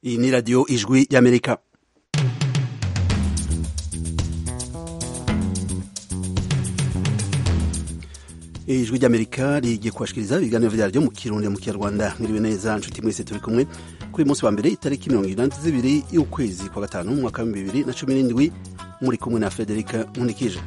Iyi ni radiyo ijwi y'Amerika. Ijwi ry'Amerika rigiye kubashikiriza ibiganiro vyaryo mu Kirundi mu Kinyarwanda. Mwiriwe neza nshuti mwese turi kumwe kuri munsi wa mbere itariki 22 y'ukwezi kwa gatanu mu mwaka wa 2017 muri kumwe na Frederica Nkundikije.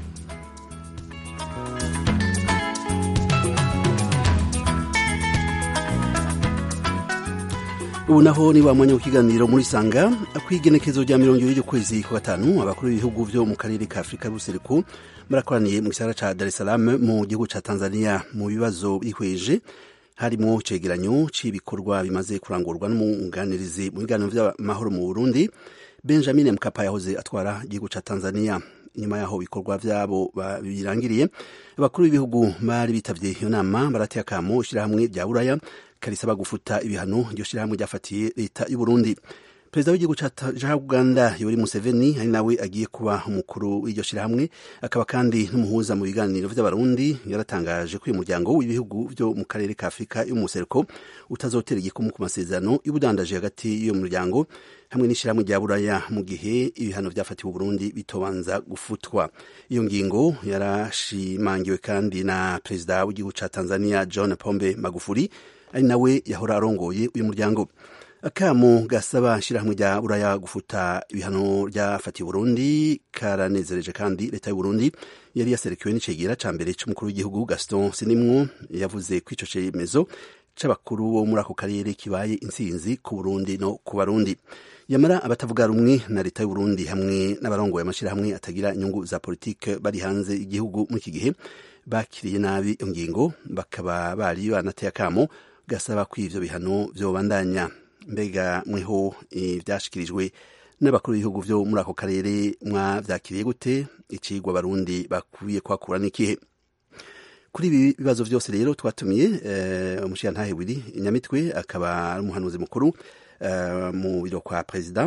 Ubu naho ni wa mwanya w'ikiganiro muri sanga kwigenekezo rya 20 y'ukwezi kwa gatanu abakuru b'ibihugu vyo mu karere ka Afrika y'ubuseruko barakoraniye mu gisagara ca Dar es Salaam mu gihugu ca Tanzania mu bibazo bihweje harimo cegeranyo c'ibikorwa bimaze kurangurwa n'umwunganirizi mu biganiro vy'amahoro mu Burundi Benjamin Mkapa yahoze atwara igihugu ca Tanzania. Inyuma yaho bikorwa vyabo birangiriye abakuru b'ibihugu bari bitavye iyo nama barateye akamo ishirahamwe rya Buraya karisaba gufuta ibihano iryo shirahamwe ryafatiye leta y'u Burundi. Perezida w'igihugu ca Uganda Yoweri Museveni ari nawe agiye kuba umukuru w'iryo shirahamwe akaba kandi n'umuhuza mu biganiro vy'abarundi yaratangaje ko uyu muryango w'ibihugu vyo mu karere ka Afrika y'umuseruko utazotera igikumu ku masezerano y'ubudandaje hagati y'iyo muryango hamwe n'ishirahamwe rya Buraya mu gihe ibihano vyafatiwe u Burundi bitobanza gufutwa. Iyo ngingo yarashimangiwe kandi na perezida w'igihugu ca Tanzania John Pombe Magufuli ari nawe yahora arongoye uyu muryango. Akamo gasaba ishirahamwe rya Buraya gufuta ibihano ryafatiwe Burundi karanezereje kandi leta y'u Burundi yari yaserukiwe n'icegera ca mbere c'umukuru w'igihugu Gaston Sindimwo yavuze ko ico cemezo c'abakuru bo muri ako karere kibaye intsinzi ku Burundi no ku Barundi. Yamara abatavuga rumwe na leta y'u Burundi hamwe n'abarongoye amashirahamwe atagira inyungu za politike bari hanze igihugu muri iki gihe bakiriye nabi ingingo bakaba bari banateye akamo gasaba ko ivyo bihano vyobandanya. Mbega mweho ivyashikirijwe n'abakuru b'ibihugu vyo muri ako karere mwavyakiriye gute? Icigwa Barundi bakwiye kwakura n'ikihe? Kuri ibi bibazo vyose rero twatumiye umushikirantahe Willy Nyamitwe akaba ari umuhanuzi mukuru mu biro kwa perezida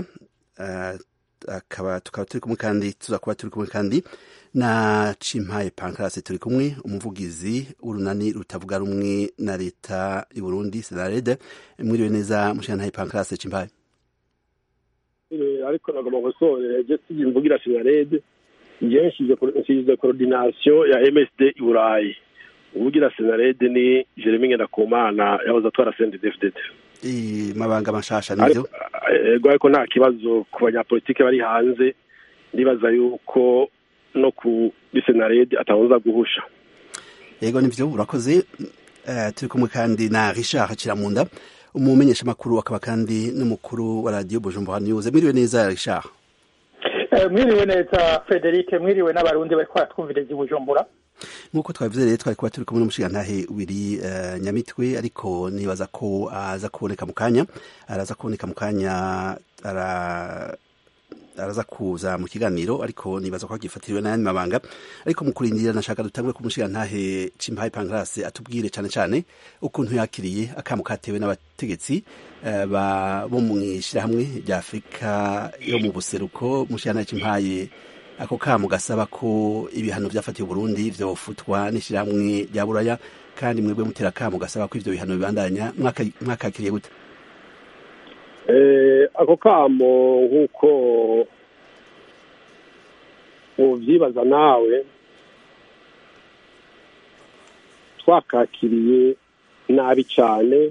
tukaba turi kumwe kandi tuzakuba turi kumwe kandi na Cimpaye Pancras turi kumwe umuvugizi w'urunani rutavuga rumwe na leta y'u Burundi Senarede. Mwiriwe neza mushikirantahe Pancras Cimpaye. Ariko nagomba gusore je simvugira Senarede nshyize coordination ya MSD i Burayi. Ubugira Senarede ni Jeremy Ngendakumana yahoze atwara CNDD-FDD. Mabanga mashasha nivyo ariko nta kibazo ku banyapolitike bari hanze nibaza yuko no ku Senarede atawuza guhusha. Yego nivyo urakoze. Turi kumwe kandi na Richard Kiramunda umumenyesha makuru akaba kandi n'umukuru wa radio Bujumbura News. Mwiriwe neza Richard. Mwiriwe neza Frederic, mwiriwe n'abarundi bari kwatwumviriza i Bujumbura. Nkuko twabivuze rero twari kuba turi kumwe n'umushikirantahe Willy Nyamitwe ariko nibaza ko aza kuboneka mu kanya araza kuza mu kiganiro ariko nibaza ko agifatiriwe n'ayandi mabanga. Ariko mu kurindira nashaka dutangwe ku mushikirantahe Cimpaye Pancras atubwire cane ukuntu yakiriye akamo katewe n'abategetsi bo mu ishirahamwe rya Afrika yo mu buseruko. Mushikirantahe Cimpaye, ako kamo gasaba ko ibihano vyafatiwe Burundi vyofutwa n'ishirahamwe rya Buraya kandi mwebwe mutera kamo gasaba ko ivyo bihano bibandanya mwakakiriye gute? Ako kamo nk'uko uvyibaza nawe twakakiriye nabi cane,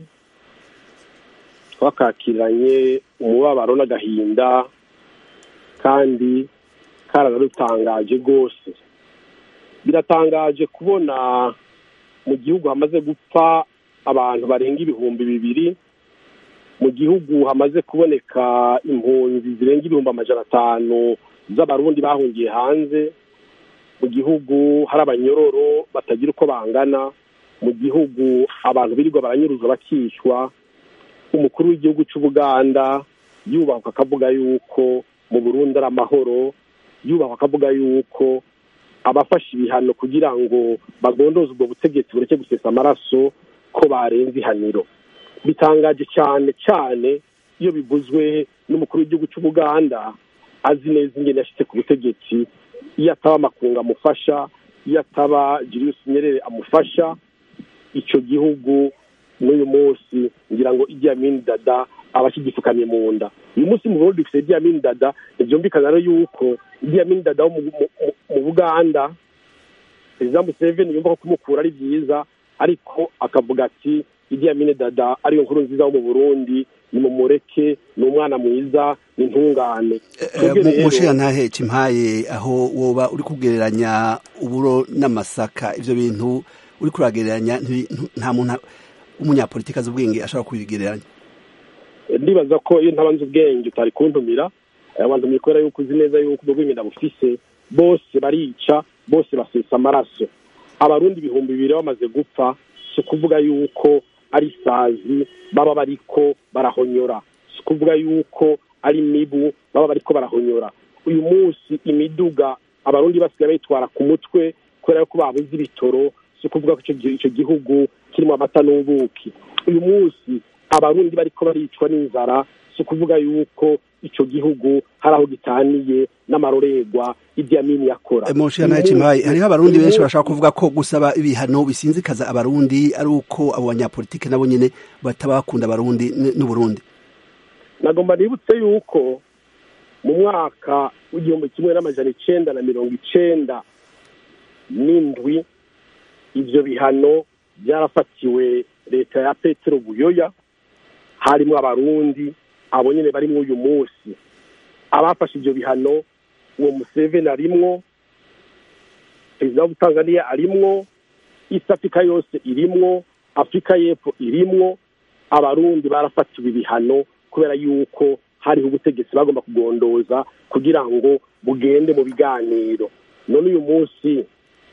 twakakiranye umubabaro n'agahinda kandi kararutangaje gose. Biratangaje kubona mu gihugu hamaze gupfa abantu barenga 2,000, mu gihugu hamaze kuboneka impunzi zirenga 500 z'abarundi bahungiye hanze, mu gihugu hari abanyororo batagira uko bangana, mu gihugu abantu birirwa baranyuruzwa bakishwa. Umukuru w'igihugu c'Ubuganda yubaka akavuga yuko mu Burundi ari amahoro, yubaka akavuga yuko abafasha ibihano kugira ngo bagondoze ubwo butegetsi bureke gusesa amaraso ko barenze ihaniro. Bitangaje cyane iyo bivuzwe n'umukuru w'igihugu c'Ubuganda azi neza ingene yashitse ku butegetsi, iyo ataba amakunga amufasha, iyo ataba Julius Nyerere amufasha, ico gihugu n'uyu munsi ngira ngo Idi Amin Dada abakigipfukamye mu nda. Uyu munsi mu Burundi dufite Idi Amin Dada, ntibyumvikana rero yuko Idi Amin Dada wo mu Buganda Perezida Museveni yumva ko kumukura ari byiza, ariko akavuga ati Idi Amin Dada ariyo nkuru nziza wo mu Burundi, ni mumureke, ni umwana mwiza, ni intungane. Mushiya ntahe Cimpaye, aho woba uri kugereranya uburo n'amasaka, ivyo bintu uri kuragereranya nta muntu umunyapolitika azi ubwenge ashobora kubigereranya? Ndibaza ko iyo ntabanze ubwenge utari kuntumira, abantu mikora yuko uzi neza yuko ubwenge ndabufise. Bose barica, bose basesa amaraso. Abarundi 2,000 bamaze gupfa, si kuvuga yuko ari sazi baba bariko barahonyora, si kuvuga yuko ari mibu baba bariko barahonyora. Uyu munsi imiduga abarundi basigaye bayitwara ku mutwe kubera ko babuze ibitoro, si kuvuga ko ico gihugu kirimo amata n'ubuki. Uyu munsi abarundi bariko baricwa n'inzara, si kuvuga yuko ico gihugu haraho gitaniye n'amarorerwa Idi Amin yakora. Mushiya ntahe Cimpaye, hariho abarundi benshi bashaka kuvuga ko gusaba ibihano bisinzikaza abarundi ari uko abo banyapolitike nabo nyene batabakunda abarundi n'Uburundi. Nagomba nibutse yuko mu mwaka w'1997 ivyo bihano byarafatiwe leta ya Petero Buyoya, harimo abarundi abo nyene bari mu uyu munsi. Abafashe ivyo bihano uwo Museveni arimwo, Perezida wa Tanzania arimwo, East Africa yose irimwo, Afrika y'Epfo irimwo. Abarundi barafatiwe ibihano kubera yuko hariho ubutegetsi bagomba kugondoza kugira ngo bugende mu biganiro. None uyu munsi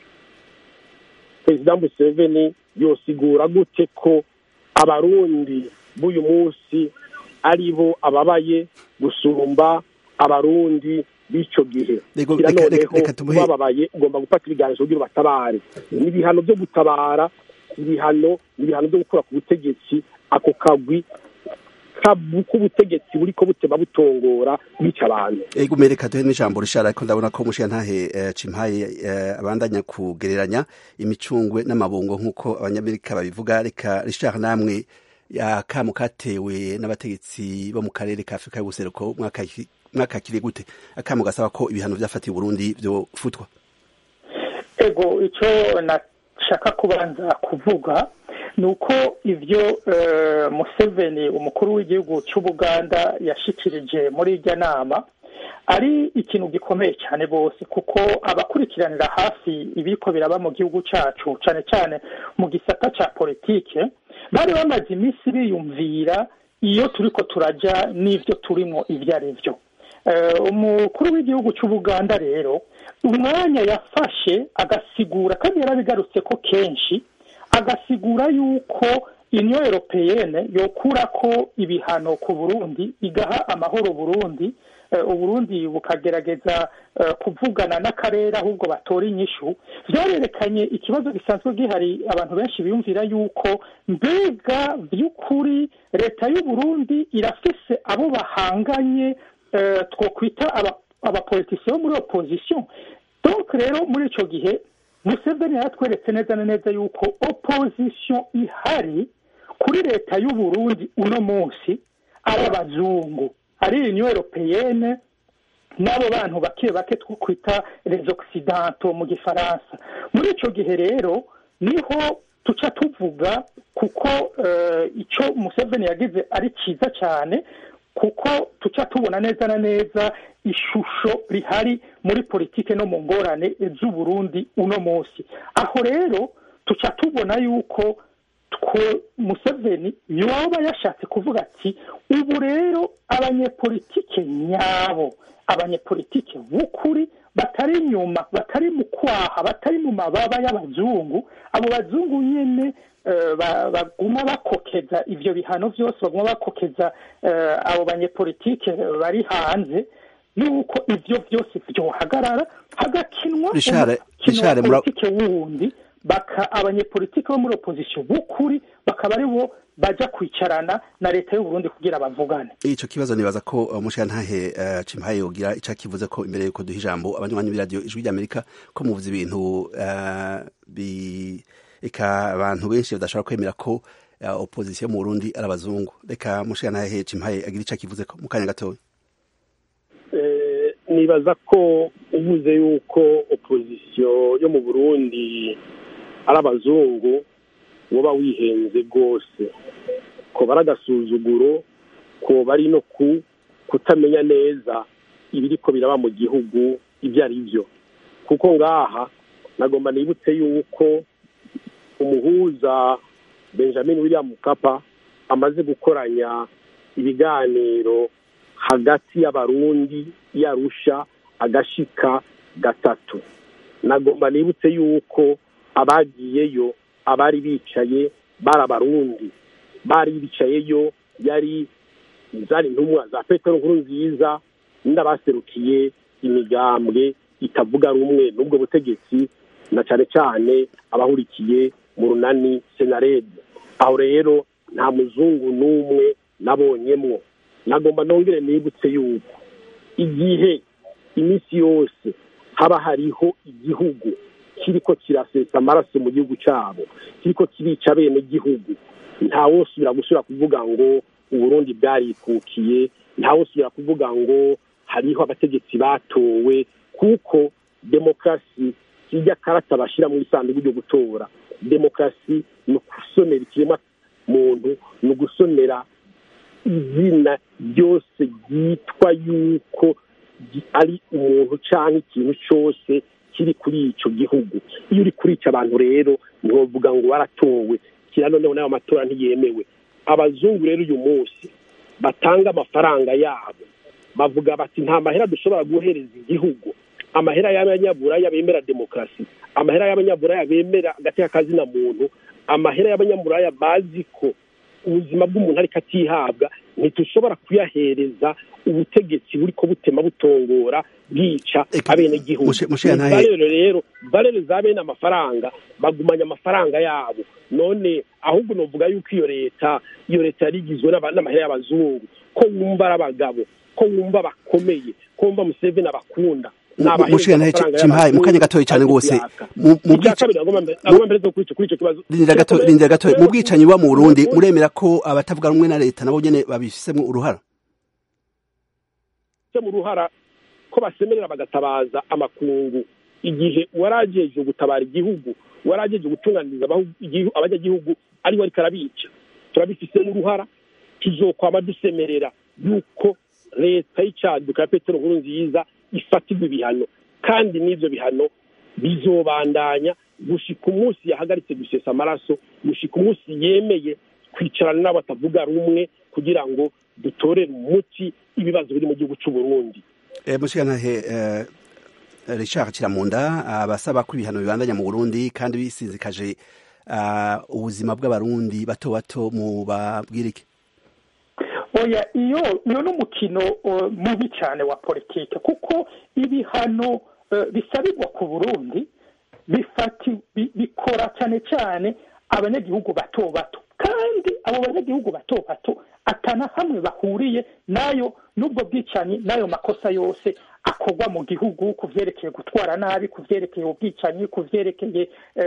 Perezida Museveni yosigura gute ko abarundi b'uyu munsi aribo ababaye gusumba abarundi b'ico gihe? Reka tumuhe bababaye, ugomba gufata ibiganiro kugira batabare. N'ibihano byo gutabara, ibihano byo gukura ku butegetsi, ako kagwi k'ubutegetsi buriko butema butongora bica abantu. Ego mereka duhe n'ijambo rishara, ariko ndabona ko Mushiya ntahe Cimpaye abandanya kugereranya imicungwe n'amabungo nk'uko abanyamerika babivuga. Reka Richard, namwe akamu katewe n'abategetsi bo mu karere ka Afrika y'ubuseruko mwakakiriye gute? Akamu gasaba ko ibihano vyafatiye Burundi vyo futwa. Ego ico nashaka kubanza kuvuga nuko ivyo Museveni umukuru w'igihugu cy'Ubuganda yashikirije muri irya nama ari ikintu gikomeye cyane bose, kuko abakurikiranira hafi ibiko biraba mu gihugu cyacu cyane cyane mu gisata cya politike bari bamaze iminsi biyumvira iyo turiko turaja n'ivyo turimo ivyo ari byo. Umukuru w'igihugu cy'Ubuganda rero umwanya yafashe agasigura, kandi yarabigarutse ko kenshi, agasigura yuko Union Européenne yokura ko ibihano ku Burundi igaha amahoro Burundi, Uburundi bukagerageza kuvugana n'akarere ahubwo batora inyishu. Vyarerekanye ikibazo gisanzwe gihari, abantu benshi biyumvira yuko mbega by'ukuri leta y'u Burundi irafise abo bahanganye twokwita abapolitisiye bo muri opposition. Donc rero muri ico gihe Museveni yaratweretse neza na neza yuko opposition ihari kuri leta y'u Burundi uno munsi ari abazungu, ari Union Européenne n'abo bantu bake twokwita les occidentaux mu gifaransa. Muri ico gihe rero niho tuca tuvuga kuko ico Museveni yagize ari ciza cyane, kuko tuca tubona neza na neza ishusho rihari muri politike no mu ngorane z'u Burundi uno munsi. Aho rero tuca tubona yuko Museveni yoba yashatse kuvuga ati ubu rero abanyepolitike nyabo, abanyepolitike b'ukuri batari inyuma, batari mu kwaha, batari mu mababa y'abazungu, abo bazungu nyene baguma bakokeza ivyo bihano vyose, baguma bakokeza abo banyepolitike bari hanze, nuko ivyo vyose vyohagarara hagakinwa politike wundi, baka abanyepolitike bo muri opposition b'ukuri bakaba ari bo baja kwicarana na leta y'u Burundi kugira bavugane. Ico kibazo nibaza ko Mushiya ntahe Cimpaye yogira ica kivuze ko imbere yuko duha ijambo abanywanyi b'iradio Ijwi ry'Amerika ko muvuze ibintu eka abantu benshi badashobora kwemera ko opposition mu Burundi ari abazungu. Reka mushikana hehe Cimpaye agira ico kivuze ko mu kanya gatoya. Nibaza ko uvuze yuko opposition yo mu Burundi ari abazungu woba wihenze gose, ko baragasuzuguro, ko bari no kutamenya neza ibiriko biraba mu gihugu ibyo ari byo, kuko ngaha nagomba nibutse yuko umuhuza Benjamin William Mkapa amaze gukoranya ibiganiro hagati y'abarundi yarusha agashika gatatu. Nagomba nibutse yuko abagiyeyo abari bicaye bari abarundi, bari bicayeyo yari zari ntumwa za Petero Nkurunziza n'abaserukiye imigambwe itavuga rumwe n'ubwo butegetsi, na cyane cyane abahurikiye mu runani Senarede. Aho rero nta muzungu n'umwe nabonyemwo. Nagomba nongere nibutse yuko igihe iminsi yose haba hariho igihugu kiriko kirasesa amaraso mu gihugu cyabo, kiriko kirica bene gihugu, nta wosubira gusura kuvuga ngo Uburundi bwarikukiye, nta wosubira kuvuga ngo hariho abategetsi batowe, kuko demokrasi kijya karata bashira mu isanduku ryo gutora. Demokrasi no kusonera ikirema muntu, no gusonera izina byose yitwa yuko ari umuntu canke ikintu cyose kiri kuri ico gihugu. Iyo uri kuri ico abantu rero ntiwovuga ngo waratowe, kiranoneho nayo amatora ntiyemewe. Abazungu rero uyu munsi batanga amafaranga yabo, bavuga bati nta mahera dushobora guhereza igihugu, amahera y'abanyaburaya bemera demokrasi, amahera y'abanyaburaya bemera agateka kazina muntu, amahera y'abanyaburaya bazi ko ubuzima bw'umuntu ariko atihabwa, ntitushobora kuyahereza ubutegetsi buriko butema butongora bwica abene gihugu. Rero barere za bene amafaranga bagumanya amafaranga yabo. None ahubwo novuga yuko iyo leta yarigizwe n'amahera y'abazungu, ko wumva ari abagabo, ko wumva bakomeye, ko wumva Museveni abakunda. Mushikana Cimpaye mu kanya gatoya cyane gose mu bwicanyi wa mu Burundi muremera ko abatavuga rumwe na leta nabo nyene babifisemo uruhara mu ruhara, ko basemerera bagatabaza amakungu igihe warajeje gutabara igihugu, warajeje gutunganiriza abanyagihugu ari wari karabica. Turabifisemo uruhara, tuzokwama dusemerera yuko leta y'icyaduka Petero Nkurunziza ifatirwa ibihano, kandi n'ivyo bihano bizobandanya gushika umunsi yahagaritse gusesa amaraso, gushika umunsi yemeye kwicarana n'abatavuga rumwe kugira ngo dutorere umuti ibibazo biri mu gihugu cy'u Burundi. Mushikanahe Richard Kiramunda abasaba ko ibihano bibandanya mu Burundi kandi bisizikaje ubuzima bw'abarundi bato bato mu babwirike. Oya, iyo n'umukino mubi cyane wa politike, kuko ibihano bisabirwa ku Burundi bikora cyane cyane abanyagihugu bato bato, kandi abo banyagihugu bato bato atana hamwe bahuriye nayo n'ubwo bwicanyi n'ayo makosa yose akorwa mu gihugu, kuvyerekeye gutwara nabi, kuvyerekeye ubwicanyi, kuvyerekeye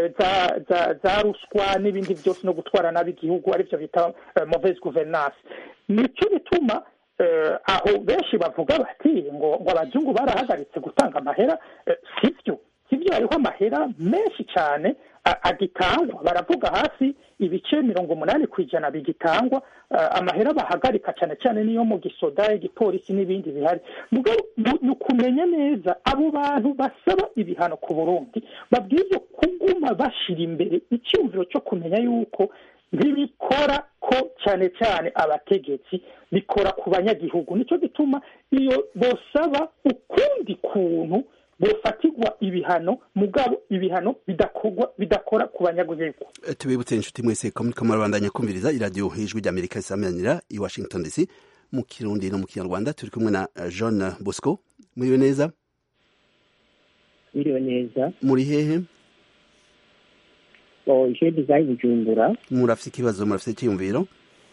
za ruswa n'ibindi byose, no gutwara nabi igihugu, arivyo bita mauvaise gouvernance. Nico bituma aho benshi bavuga bati ngo abazungu barahagaritse gutanga amahera. Sivyo hariho amahera menshi cyane agitangwa, baravuga hasi ibice 80% bigitangwa. Amahera bahagarika cyane cyane niyo mu gisoda, igipolisi n'ibindi bihari. Ni kumenya neza abo bantu basaba ibihano ku Burundi babwiye kuguma bashira imbere icyumviro cyo kumenya yuko ntibikora ko cyane cyane abategetsi, bikora ku banyagihugu. Nicyo gituma iyo bosaba ukundi kuntu bofatirwa ibihano, mugabo ibihano bidakora ku banyagihugu. Tubibutse inshuti mwese ko muri kamara kumviriza iradio Ijwi ry'Amerika isamanira i Washington DC mu Kirundi no mu Kinyarwanda. Turi kumwe na John Bosco. Muriwe neza? Muriwe neza. Muri hehe? Je design Bujumbura. Murafite ikibazo, murafite cyiyumviro?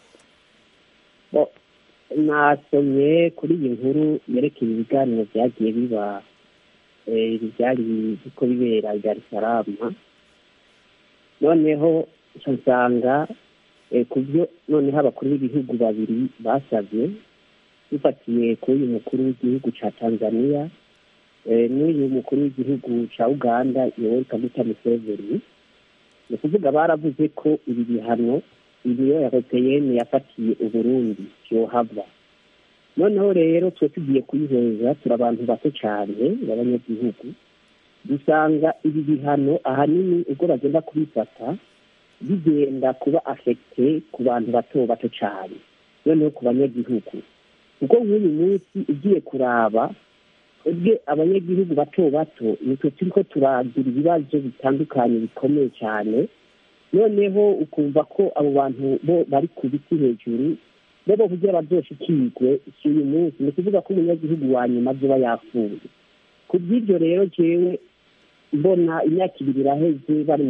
Nasomye kuri iyi nkuru yerekeye ibiganiro byagiye biba byari uko bibera i Dar es Salaam. Noneho nsanga ku byo noneho abakuru b'ibihugu babiri basabye dufatiye kuri uyu mukuru w'igihugu cya Tanzania n'uyu mukuru w'igihugu cya Uganda Yoweri Kaguta Museveni ni ukuvuga baravuze ko ibi bihano Union Européenne yafatiye Uburundi yohava. Noneho rero twe tugiye kuyiheza turi abantu bato cyane b'abanyagihugu, dusanga ibi bihano ahanini ubwo bagenda kubifata bigenda kuba affecté ku bantu bato bato cyane, noneho ku banyagihugu. Ubwo nk'uyu munsi ugiye kuraba ubwe abanyagihugu bato bato nitwe turiko turagira ibibazo bitandukanye bikomeye cyane, noneho ukumva ko abo bantu bo bari ku biti hejuru bo kugira bazoshikirwe si uyu munsi, ni kuvuga ko umunyagihugu wa nyuma azoba yapfuye. Ku bw'ibyo rero jewe mbona imyaka ibiri iraheze bari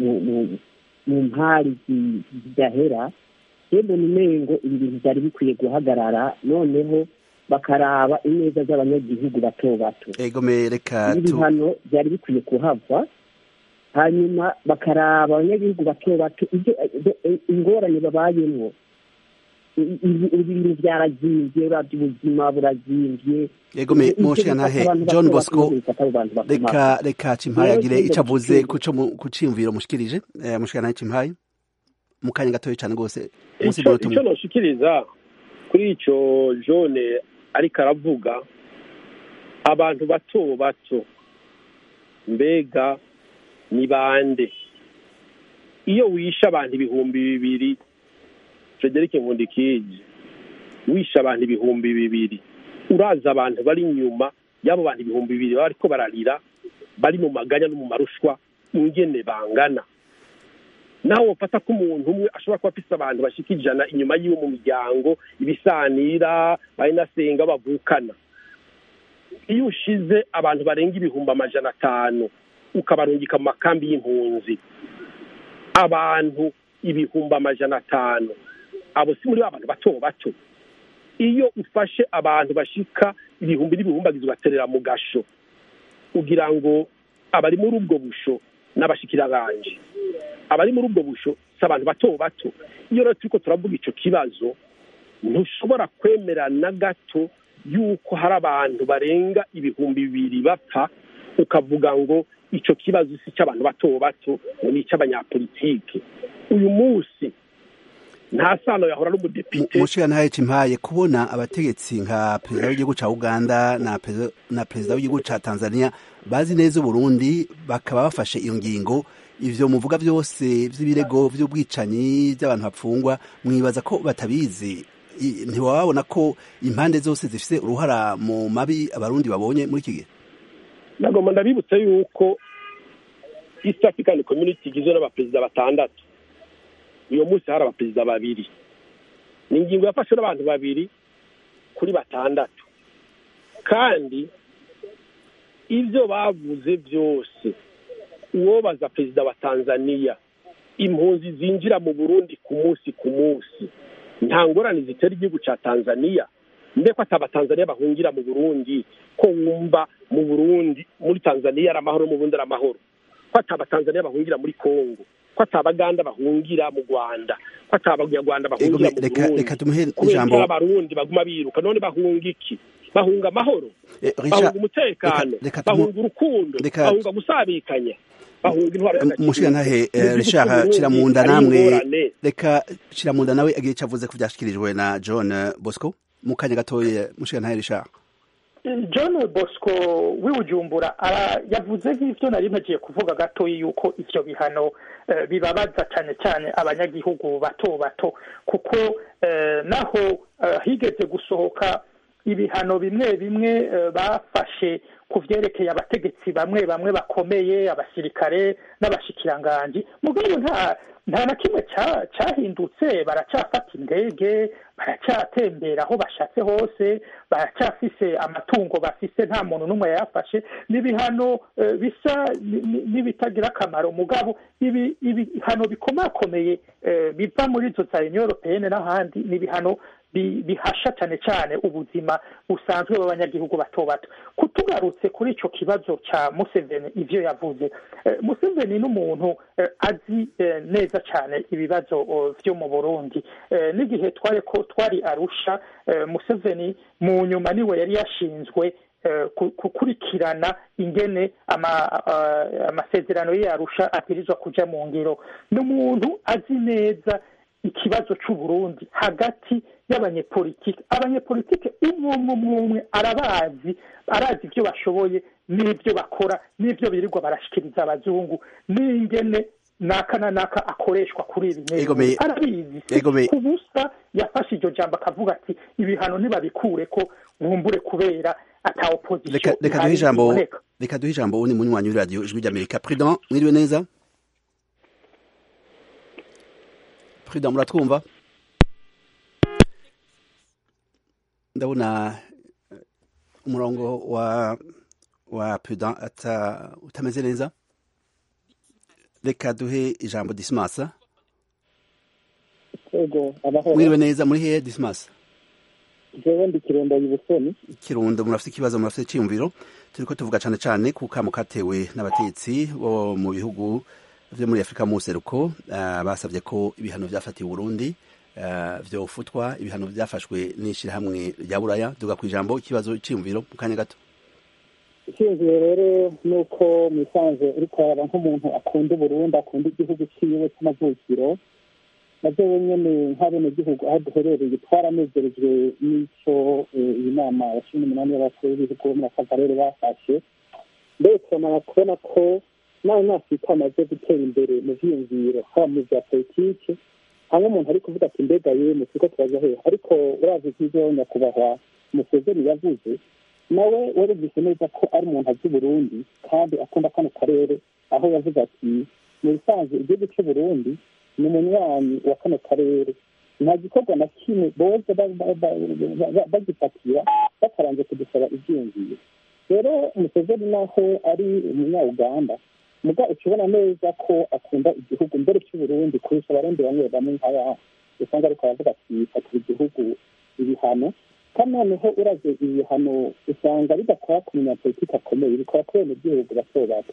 mu mpari zidahera, rero umengo ibi bintu byari bikwiye guhagarara, noneho bakaraba ineza z'abanyagihugu bato bato. Ibihano byari bikwiye kuhava, hanyuma bakaraba abanyagihugu bato bato ingorane babayemo. Ibintu byarazimbye, uravye ubuzima burazimvye. John Bosco, reka Cimpaye agire ico avuze ku ciyumviro mushikirije. Mushikiranahe Cimpaye mu kanya gatoya cyane rwose. Icyo noshikiriza kuri ico Jone ariko aravuga, abantu bato bato mbega ni bande? Iyo wisha abantu ibihumbi 200, Frederic Nkundikije, wisha abantu ibihumbi 200, uraza abantu bari inyuma y'abo bantu ibihumbi 200 bariko bararira, bari mu maganya no mu marushwa ingene bangana. Naho wafata ko umuntu umwe ashobora kuba afise abantu bashika 100 inyuma yiwe mu miryango, ibisanira bayinasenga bavukana. Iyo ushize abantu barenga ibihumbi 500 ukabarungika mu makambi y'impunzi, abantu ibihumbi 500, abo si muri abantu bato bato. Iyo ufashe abantu bashika ibihumbi n'ibihumbi baterera mu gasho, ugira ngo abari muri ubwo busho n'abashikiranganje, abari muri ubwo busho si abantu bato bato. Iyo rero turiko turavuga ico kibazo, ntushobora kwemera na gato yuko hari abantu barenga ibihumbi 200 bapfa ukavuga ngo ico kibazo si cy'abantu bato bato, ni cy'abanyapolitike. Uyu munsi nta sano yahora n'umudepite. Mushikiranahe Cimpaye, kubona abategetsi nka perezida w'igihugu ca Uganda na perezida w'igihugu ca Tanzania bazi neza Burundi bakaba bafashe iyo ngingo, ivyo muvuga byose vy'ibirego vy'ubwicanyi by'abantu bapfungwa, mwibaza ko batabizi? Ntiwabona ko impande zose zifise uruhara mu mabi abarundi babonye muri iki gihe? Nagomba ndabibutse yuko East African Community igizwe n'abaperezida 6. Uyo munsi hari abaperezida 2. Ni ingingo yafashwe n'abantu 2 kuri 6. Kandi ivyo bavuze byose, uwo baza perezida wa Tanzania, impunzi zinjira mu Burundi ku munsi nta ngorane zitera igihugu ca Tanzania. Mbeko atabatanzania bahungira mu Burundi, ko wumva mu Burundi muri Tanzania ari amahoro, mu Burundi ari amahoro. Ko atabatanzania bahungira muri Kongo, ko atabaganda bahungira mu Rwanda, ko atabanyarwanda bahungira mu Burundi. Reka tumuhe ijambo. Abarundi baguma biruka, none bahunga iki? Bahunga amahoro, bahunga umutekano, bahunga urukundo, bahunga gusabikanya, bahunga intwaro y'agaciro. Mushikiranahe Richard Ciramunda, namwe reka Ciramunda nawe agiye cavuze ku byashikirijwe na John Bosco mu kanya gatoye. Mushikiranahe Richard. John Bosco w'ibujumbura yavuze nk'ivyo nari nagiye kuvuga gatoyi, yuko ivyo bihano bibabaza cyane cyane abanyagihugu bato bato, kuko naho higeze gusohoka ibihano bimwe bafashe ku vyerekeye abategetsi bamwe bakomeye, abasirikare n'abashikiranganji, mugabo nta na kimwe cyahindutse. Baracafata indege, baracyatembera aho bashatse hose, baracyafise amatungo bafise, nta muntu n'umwe yafashe. N'ibihano bisa n'ibitagira akamaro, mugabo ibihano bikomakomeye biva muri izo za Union Européenne n'ahandi, n'ibihano bihasha cyane cyane ubuzima busanzwe bw'abanyagihugu bato bato. Kutugarutse kuri icyo kibazo cya Museveni ivyo yavuze, Museveni n'umuntu azi neza cyane ibibazo vyo mu Burundi. N'igihe twari Arusha, Museveni mu nyuma niwe yari yashinzwe kukurikirana ingene amasezerano y'Arusha abwirizwa kuja mu ngiro. N'umuntu azi neza ikibazo c'u Burundi hagati y'abanyepolitike umwe arazi ibyo bashoboye n'ibyo bakora n'ibyo birirwa barashikiriza abazungu n'ingene naka akoreshwa kuri ibi neza arabizi. Kubusa yafashe iryo jambo akavuga ati ibihano ntibabikure ko nkumbure kubera ata opposition. Reka duhe ijambo uni munywanyi w'iradiyo Ijwi ry'Amerika. Prudent, mwiriwe neza? Prudent, muratwumva? Ndabona umurongo wa Prudent utameze neza. Reka duhe ijambo Dismas. Mwiriwe neza, muri hehe Dismas? Jewe ndi Kirundo y'Ubusoni. Kirundo, murafite ikibazo, murafite iciyumviro. Turiko tuvuga cane cane ku kamo katewe n'abatetsi bo mu bihugu vyo muri Afrika mu seruko, basavye ko ibihano vyafatiwe Burundi vyofutwa, ibihano vyafashwe n'ishirahamwe rya Buraya. Duga kwijambo ikibazo iciyumviro mu kanya gato. Icyizere rero nuko misanze uriko araba nk'umuntu akunda Burundi, akunda igihugu ciwe c'amavukiro, navyo nyene nk'abenegihugu aho duherereye twaranezerejwe n'ico iyi nama ya 18 y'abakuru b'ibihugu muri aka karere bafashe. Ndetse turamara kubona ko n'Afrika amaze gutera imbere mu vyiyumviro haba mu vya politike, hamwe umuntu ari kuvuga ati mbega yemwe turiko turaja hehe, ariko urazi ivyo nyakubahwa Museveni yavuze, nawe warumvise neza ko ari umuntu azi Burundi kandi akunda kano karere, aho yavuze ati mu bisanzwe igihugu cy'u Burundi ni umunywanyi wa kano karere, nta gikorwa na kimwe boza bagifatira bataranze kudusaba ivyiyumviro. Rero Museveni naho ari umunya-Uganda, muga ukibona neza ko akunda igihugu mbere cy'u Burundi kurusha abarundi bamwe bamwe nk'aya usanga ariko aravuga ati fatira igihugu ibihano. Kandi noneho uraze ibihano usanga bidakora ku munyapolitiki akomeye, bikora ku benegihugu bato bato.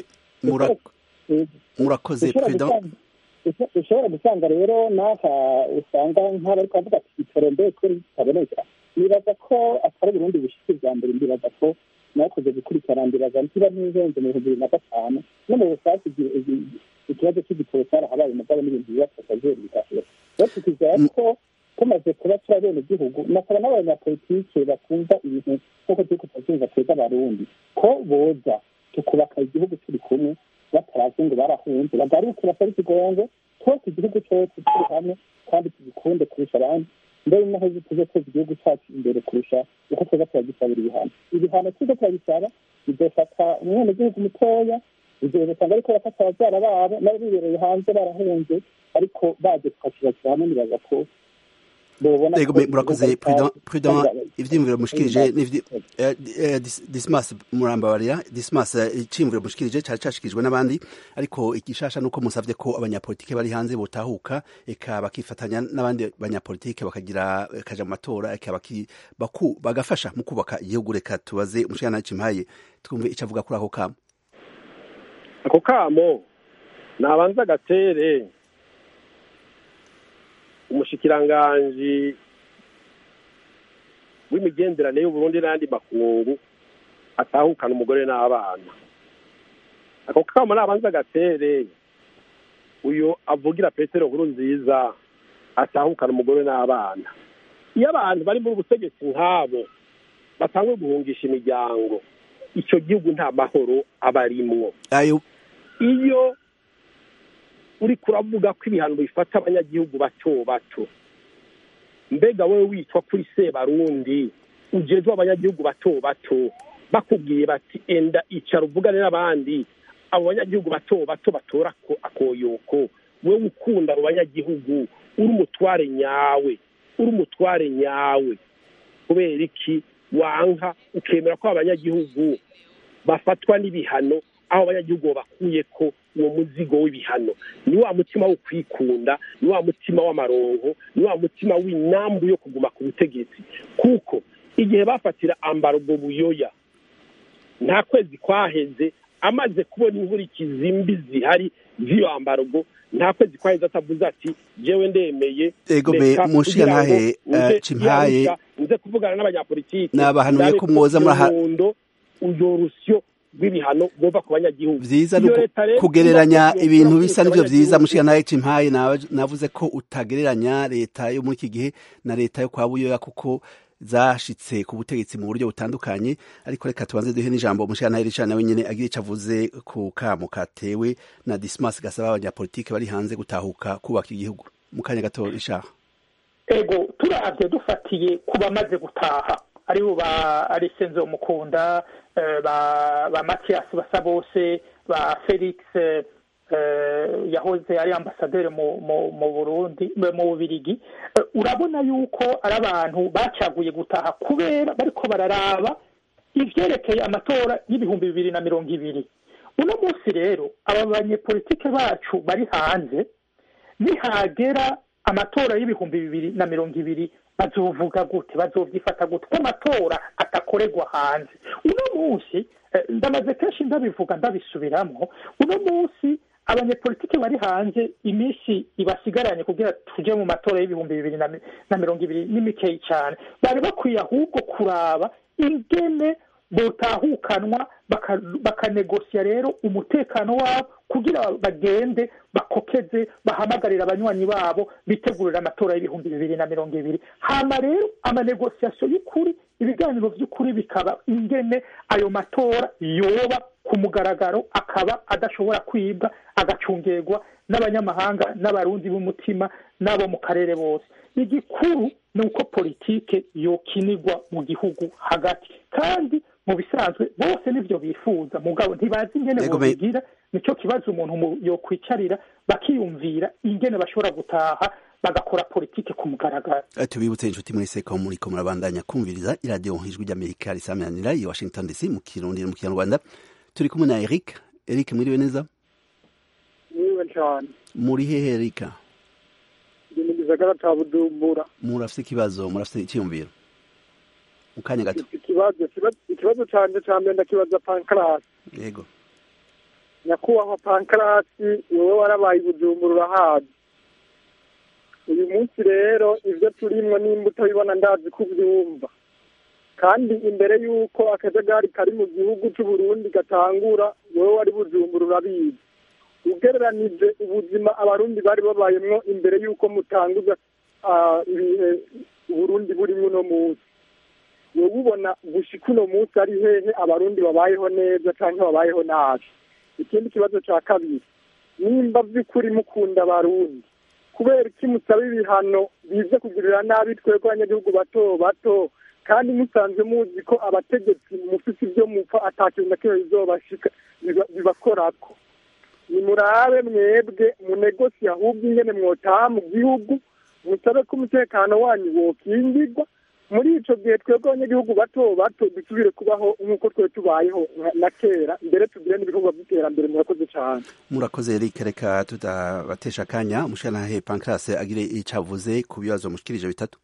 Murakoze Prudent. Ushobora gusanga rero naha usanga nk'abari kuvuga ati itoro mbe kuri kitaboneka. Nibaza ko atari Burundi bushitse bwa mbere, ndibaza ko nakoze gukurikirana, ndibaza ntiba n'izenze mu 2005 no mu Bufaransa ikibazo cy'igitoro cyarahabaye mugabo n'ibintu byafashije bikashira. Rero tukizera ko tumaze kuba turabene igihugu nakora n'abanyapolitike bakumva ibintu nk'uko turiko tuvyumva twebwe abarundi ko boza tukubaka igihugu turi kumwe, batarazi ngo barahunze bagarukira kuri kigongo twose igihugu cyose turi hamwe kandi tugikunde kurusha abandi, mbere naho tuze twese igihugu cyacu imbere kurusha uko tweza turagisabira ibihano tuze turabisaba bidofata umwana igihugu mutoya, bizosanga ariko bafata abavyara babo nabo bibereye hanze barahunze, ariko baje tukashira hamwe nibaza ko murakoze Prudent. Ivyimviro mushikirije Dismas murambabarira. Dismas icimviro mushikirije cyari cashikijwe n'abandi, ariko igishasha nuko musavye ko abanyapolitike bari hanze botahuka eka bakifatanya n'abandi banyapolitike bakaja mu matora eka bagafasha mu kubaka igihugu. Reka tubaze umushikana Cimpaye twumve ico avuga kuri ako kamo. Ako kamo nabanza gatere umushikiranganji w'imigenderanire y'Uburundi n'andi makungu atahukana umugore n'abana. Ako kamo nabanza gatere uyo avugira Petero Nkurunziza atahukana umugore n'abana. Iyo abantu bari mu butegetsi nk'abo batangwe guhungisha imiryango, ico gihugu nta mahoro abarimwo. Iyo uri kuravuga ko ibihano bifata abanyagihugu bato bato, mbega wewe witwa kuri Sebarundi ujejwe abanyagihugu bato bato, bakubwiye bati enda icara uvugane n'abandi, abo banyagihugu bato bato batora akoyoko, wewe ukunda abo banyagihugu, uri umutware nyawe, kubera iki wanka ukemera ko abanyagihugu bafatwa n'ibihano aho abanyagihugu bakuye ko uwo muzigo w'ibihano. Ni wa mutima wo kwikunda, ni wa mutima w'amaronko, ni wa mutima w'inambu yo kuguma ku butegetsi. Kuko igihe bafatira ambargo Buyoya nta kwezi kwaheze amaze kubona inkurikizi mbi zihari z'iyo ambargo, nta kwezi kwaheze atavuze ati jewe ndemeye mushiyantahe Cimpaye nze kuvugana n'abanyapolitiki n'abahanuye ko mwoza muraharundo uzorusyo rw'ibihano bova ku banyagihugu. Vyiza kugereranya ibintu bisa n'ivyo vyiza. Mushiyantahe Cimpaye navuze ko utagereranya leta yo muri iki gihe na leta yo kwa Buyoya kuko zashitse ku butegetsi mu buryo butandukanye. Ariko reka tubanze duhe n'ijambo Mushiyantahe Richard nawe nyene agira ico avuze ku kamo katewe na Dismas gasaba abanyapolitiki bari hanze gutahuka kubaka igihugu. Mu kanya gato Richard. Ego turavye dufatiye kuba maze gutaha aribo ba Arisenzo Mukunda, ba Mathias Basabose, ba Felix yahoze ari ambasaderi mu Burundi mu Bubirigi, urabona yuko ari abantu bacaguye gutaha kubera bariko bararaba ivyerekeye amatora y'ibihumbi 2020. Uno munsi rero aba banyepolitike bacu bari hanze nihagera amatora y'ibihumbi 2020 bazovuga gute, bazovyifata gute ko amatora atakoregwa hanze. Uno munsi ndamaze kenshi ndabivuga ndabisubiramo, uno munsi abanyepolitike bari hanze iminsi ibasigaranye kugira tuje mu matora y'ibihumbi 2020 n'imikeyi cyane, bari bakwiye ahubwo kuraba ingene botahukanwa bakanegosya rero umutekano wabo kugira bagende bakokeze bahamagarira abanywanyi babo bitegurira amatora y'ibihumbi 2020. Hama rero amanegosiasyo y'ukuri, ibiganiro vy'ukuri bikaba ingene ayo matora yoba ku mugaragaro, akaba adashobora kwibwa, agacungerwa n'abanyamahanga n'abarundi b'umutima n'abo mu karere bose. Igikuru ni uko politike yokinirwa mu gihugu hagati, kandi mu bisanzwe bose nivyo bifuza, mugabo ntibazi ingene bobigira. Nico kibazo umuntu yokwicarira bakiyumvira ingene bashobora gutaha bagakora politike ku mugaragaro. Tubibutse inshuti mwese ko muriko murabandanya kumviriza iradiyo Ijwi ry'Amerika risamanira i Washington DC mu Kirundi no mu Kinyarwanda. Turi kumwe na Eric. Eric, mwiriwe neza? Mwiriwe cyane. Muri hehe Eric? Ndi mu gisagara ca Bujumbura. Murafise ikibazo, murafise icyumviro? Mukanya gato. Ikibazo canje ca mbere ndakibaza Pancras. Yego. Nyakubahwa Pancras, wowe warabaye Bujumbura urahazi. Uyu munsi rero ivyo turimwo n'imbuto bibona ndazi kuvyumva. Kandi imbere yuko akajagari kari mu gihugu cy'u Burundi gatangura, wowe wari Bujumbura urabizi. Ugereranije ubuzima abarundi bari babayemwo imbere yuko mutanguza Burundi burimo no munsi, wowe ubona gushika uno munsi ari hehe abarundi babayeho neza canke babayeho nabi? Ikindi kibazo ca kabiri, nimba vy'ukuri mukunda abarundi, kubera iki musaba ibihano bize kugirira nabi twebwe abanyagihugu bato bato, kandi musanzwe muzi ko abategetsi mufise ivyo mupfa atakintu na kimwe bizobashika bibakorako? Nimurabe mwebwe munegosi ahubwo ingene mwotaha mu gihugu, musabe ko umutekano wanyu wokingirwa. Muri ico gihe twebwe abanyagihugu bato bato dusubire kubaho nk'uko twe tubayeho na kera, mbere tugire n'ibikorwa by'iterambere. Murakoze cyane. Murakoze Eric, reka tutabatesha akanya. Mushiyantahe Pancras agire icavuze ku bibazo mushikirije bitatu.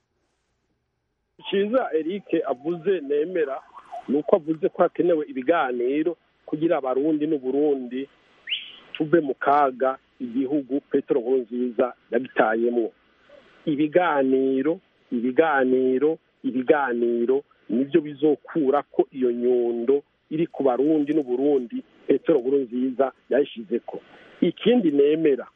Ciza Eric avuze nemera, nuko avuze ko hakenewe ibiganiro kugira abarundi n'Uburundi tuve mu kaga igihugu Petero Nkurunziza yabitayemwo. Ibiganiro nivyo bizokura ko iyo nyundo iri ku Barundi n'Uburundi Petero Nkurunziza yayishizeko. Ikindi nemera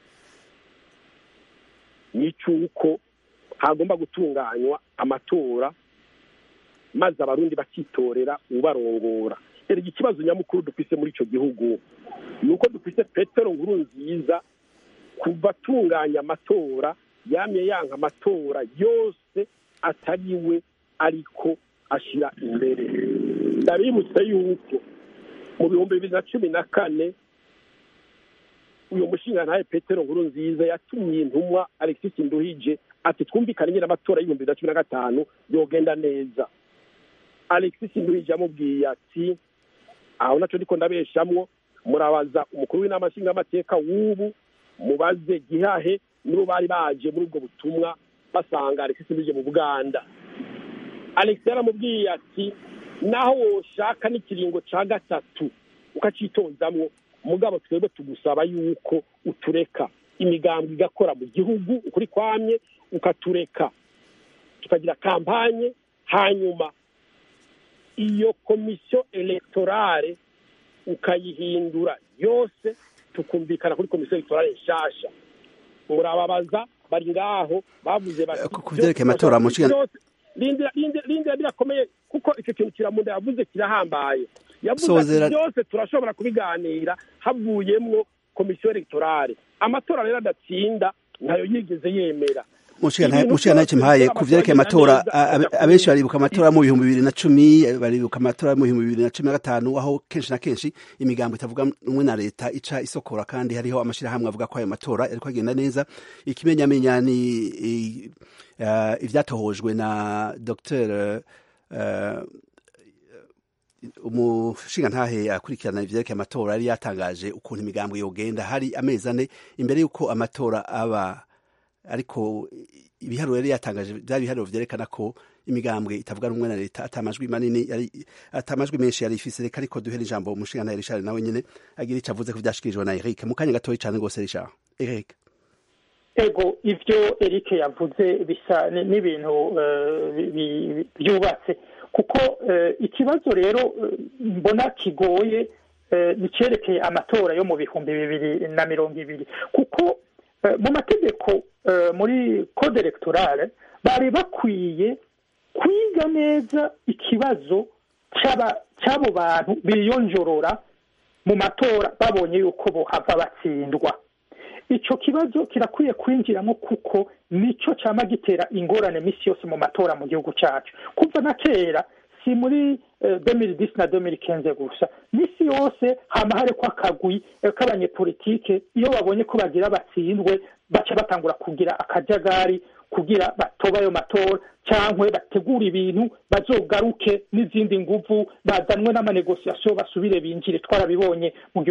ni cyuko hagomba gutunganywa amatora maze abarundi bakitorera ubarongora. Erega ikibazo nyamukuru dufise muri ico gihugu nuko dufise Petero Nkurunziza kuva atunganya amatora yamye yanka amatora yose atariwe ariko ashira imbere. Ndabibutse yuko mu 2014 uyu mushingantahe Petero Nkurunziza yatumye intumwa Alexis Nduhije ati twumvikane nyine amatora y'ibihumbi 2015 yogenda neza. Alexis Nduhije amubwiye ati aho naco ndiko ndabeshamwo, murabaza umukuru w'inama nshingamateka w'ubu mubaze Gihahe nibo bari baje muri ubwo butumwa basanga Alexis bije mu Buganda. Alexis yaramubwiye ati naho woshaka n'ikiringo ca gatatu ukacitozamwo mugabo twebwe tugusaba yuko utureka imigambwe igakora mu gihugu ukuri kwamye, ukatureka tukagira kampanye, hanyuma iyo komisiyo electorale ukayihindura yose tukumvikana kuri komisiyo electorale nshasha. Murababaza bari ngaho bavuze bati kuvyerekeye amatora lindira birakomeye kuko icyo kintu kiramunda yavuze kirahambaye. Yavuze byose turashobora kubiganira havuyemwo komisiyo electorale. Amatora rero adatsinda ntayo yigeze yemera. Mushika naye mpaye kuvyerekeye amatora abenshi baribuka amatora mu 2010 baribuka amatora mu 2015 aho kenshi na kenshi imigambo itavuga umwe na leta ica isokora kandi hariho amashira hamwe avuga ko ayo matora ariko agenda neza. Ikimenyamenya ni ivyatohojwe na Dr umushinga ntahe akurikirana ivyerekeye amatora yari yatangaje ukuntu imigambo yogenda hari amezi ane imbere yuko amatora aba, ariko ibiharuro yari yatangaje byari ibiharuro vyerekana ko imigambwe itavuga rumwe na leta atamajwi manini atamajwi menshi yari ifise. Reka ariko duhere ijambo umushinga ntahe Richard nawe nyene agira ico avuze ko vyashikirijwe na Eric mu kanya gatoyi cane gose. Richard. Eric. Ego ivyo Eric yavuze bisa n'ibintu byubatse kuko ikibazo rero mbona kigoye nicerekeye amatora yo mu 2020 kuko mu mategeko muri code electorale bari bakwiye kwiga neza ikibazo cy'abo bantu biyonjorora mu matora babonye yuko bohava batsindwa. Ico kibazo kirakwiye kwinjiramo kuko nico cyama gitera ingorane misi yose mu matora mu gihugu cyacu kuva na kera, si muri 2010 na 2015 gusa, misi yose hama hari kwa kagwi k'abanyepolitike iyo babonye ko bagira batsindwe baca batangura kugira akajagari kugira batoba ayo matora cyangwa bategura ibintu bazogaruke n'izindi nguvu bazanwe n'amanegociation basubire binjire. Twarabibonye mu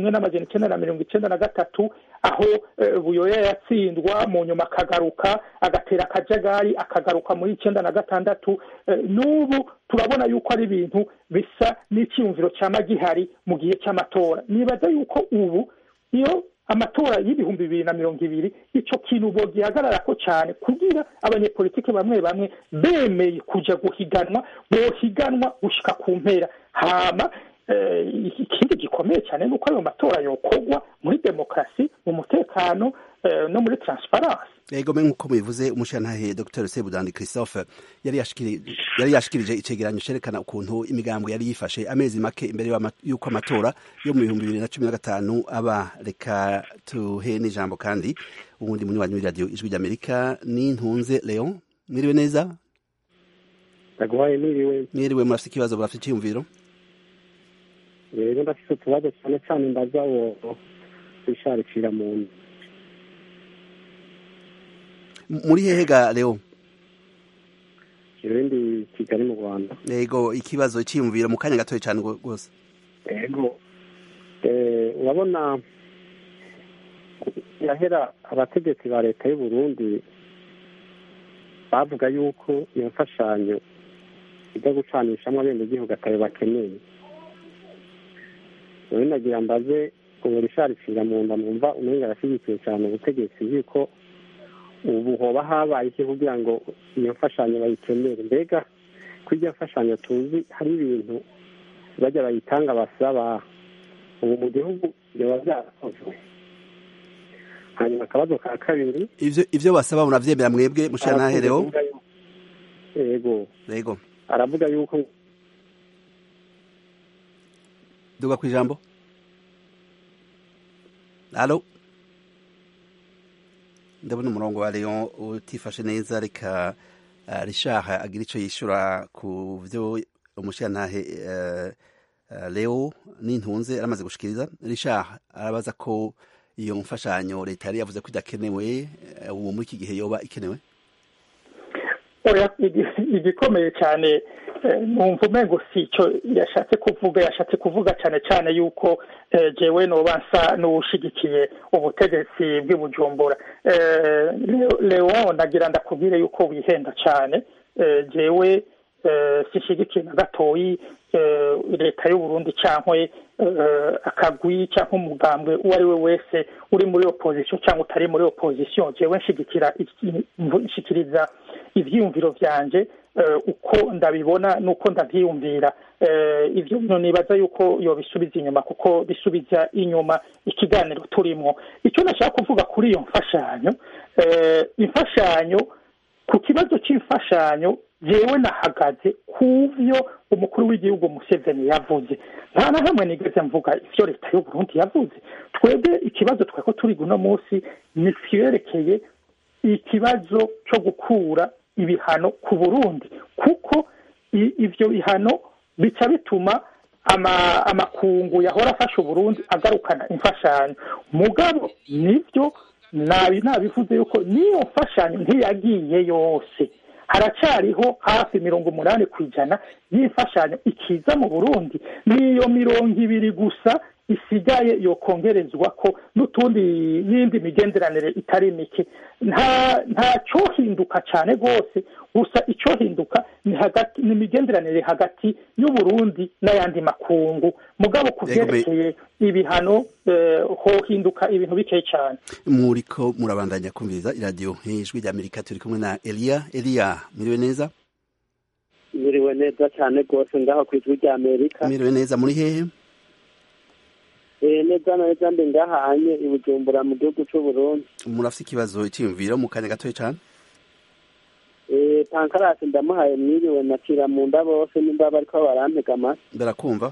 1993 aho Buyoya yatsindwa mu nyuma akagaruka agatera akajagari akagaruka muri 1996. N'ubu turabona yuko ari ibintu bisa n'icyumviro cyama gihari mu gihe cy'amatora. Nibaza yuko ubu iyo amatora y'ibihumbi 2020 ico kintu bo gihagarara ko cyane kugira abanyepolitike bamwe bemeye kuja guhiganwa gushika ku mpera. Hama ikindi gikomeye cyane nuko ayo matora yokogwa muri demokrasi, mu mutekano no muri transparence. Ego nkuko bivuze umushantahe Dr. Sebudandi Christophe yari yashikirije icegeranyo cerekana ukuntu imigambo yari yifashe amezi make imbere yuko amatora yo mu 2015 aba. Reka tuhe n'ijambo kandi ubundi munywanyi wa radio Ijwi ry'Amerika ni Ntunze Leon. Mwiriwe neza? Ndagwaye mwiriwe murafite ikibazo murafite cyumviro? Rero ndafite utubazo cyane mbaza wo bisharikira mu muri hehega Leo? Kirendi Kigali mu Rwanda. Yego ikibazo cyiyumvira mu kanya gatoye cyane gose. Yego urabona yahera abategetsi ba leta y'u Burundi bavuga yuko iyo mfashanyo ijya gucanishamwe abenegihugu atayo bakeneye. Rero nagira mbaze ubu risharikira mu nda mwumva umenga arashyigikiye cyane ubutegetsi yuko ubu hoba habaye iki kugira ngo iyo mfashanyo bayikenere. Mbega kujya mfashanyo tuzi hari ibintu bajya bayitanga basaba ubu mu gihugu byoba byarakozwe. Hanyuma akabazo ka kabiri ivyo basaba munavyemera mwebwe mushanahereho? Yego aravuga yuko duga kwijambo. Allo, ndabona umurongo wa Leon utifashe neza. Reka Richard agira ico yishura ku vyo umushantahe Leo n'Intunze aramaze gushikiriza. Richard arabaza ko iyo mfashanyo leta yari yavuze ko idakenewe ubu muri iki gihe yoba ikenewe. Oya, igikomeye cyane numva umengo si icyo yashatse kuvuga cyane cyane yuko jewe noba nsa n'uwushigikiye ubutegetsi bw'i Bujumbura. Leon nagira ndakubwire yuko wihenda cyane. Jewe sishigikiye na gatoyi leta y'u Burundi cyangwa akagwi cyangwa umugambwe uwo ari we wese uri muri opposition cyangwa utari muri opposition. Jewe nshikiriza ivyiyumviro vyanje uko ndabibona nuko ndavyiyumvira. Ivyo bintu nibaza yuko yobisubiza inyuma kuko bisubiza inyuma ikiganiro turimo. Icyo nashaka kuvuga kuri iyo imfashanyo ku kibazo cy'imfashanyo jewe nahagaze kuvyo umukuru w'igihugu Museveni yavuze. Nta na hamwe nigeze mvuga ivyo leta y'u Burundi yavuze. Twebwe ikibazo twako turi guno munsi ni cyerekeye ikibazo cyo gukura ibihano ku Burundi, kuko ivyo bihano bica bituma amakungu yahora afasha Burundi agarukana imfashanyo. Mugabo nivyo nabivuze yuko niyo mfashanyo ntiyagiye yose, haracariho hafi 80% y'imfashanyo ikiza mu Burundi. Niyo 20 gusa isigaye yokongerezwa ko n'indi migenderanire itari mike. Nta cyo hinduka cyane gose, gusa icyo hinduka ni imigenderanire hagati y'u Burundi n'ayandi makungu. Mugabo kuvyerekeye ibihano ho hinduka ibintu bikeye cyane. Muriko murabandanya kumviriza iradiyo Ijwi ry'Amerika, turi kumwe na Elia. Miriwe neza? Miriwe neza cyane gose ngaho ku Ijwi ry'Amerika. Miriwe neza, muri hehe? Neza ndi ngahanye i Bujumbura mu gihugu cy'u Burundi. Murafite ikibazo cy'imviro mu kanya gatoya cyane? Pankarasi ndamuhaye mwiriwe nakira mu nda bose nimba bariko barantega amasi. Barakumva?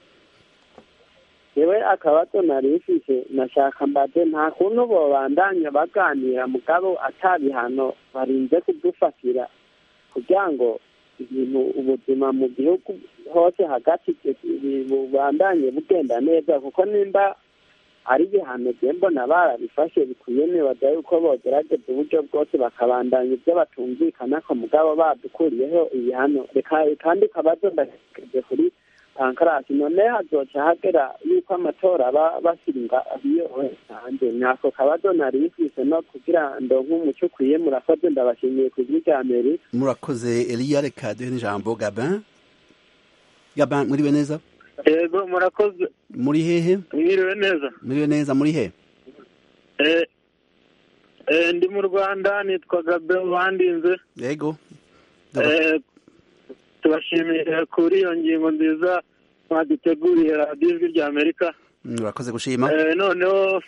Yewe akabazo narifise nashaka mbaze nta kuntu bobandanya baganira mugabo atabihano barinze kudufatira kugira ngo ibintu ubuzima mu gihugu hose hagati bubandanye bugenda neza, kuko nimba ari ibihano mbona barabifashe bikwiye nibaza yuko bogerageza uburyo bwose bakabandanya ibyo batumvikana ko mugabo badukuriyeho ibihano. Kandi kabazo ndashikije kuri Pankarasi, none hazoca hagera yuko amatora basiringa iyo hanze. Nako kabazo narifise no kugira ndonke umuco ukwiye. Murakoze, ndabashimiye ku Ijwi ry'Amerika. Murakoze Elia. Reka duhe n'ijambo Gabin, muriwe neza? Yego murakoze. Muri hehe? Mwiriwe neza. Muriwe neza, muri he? Ndi mu Rwanda, nitwa Gabin Bandinze. Yego. Tubashimiye kuri iyo ngingo nziza mwaduteguriye radiyo Ijwi ry'Amerika. Murakoze gushima. Noneho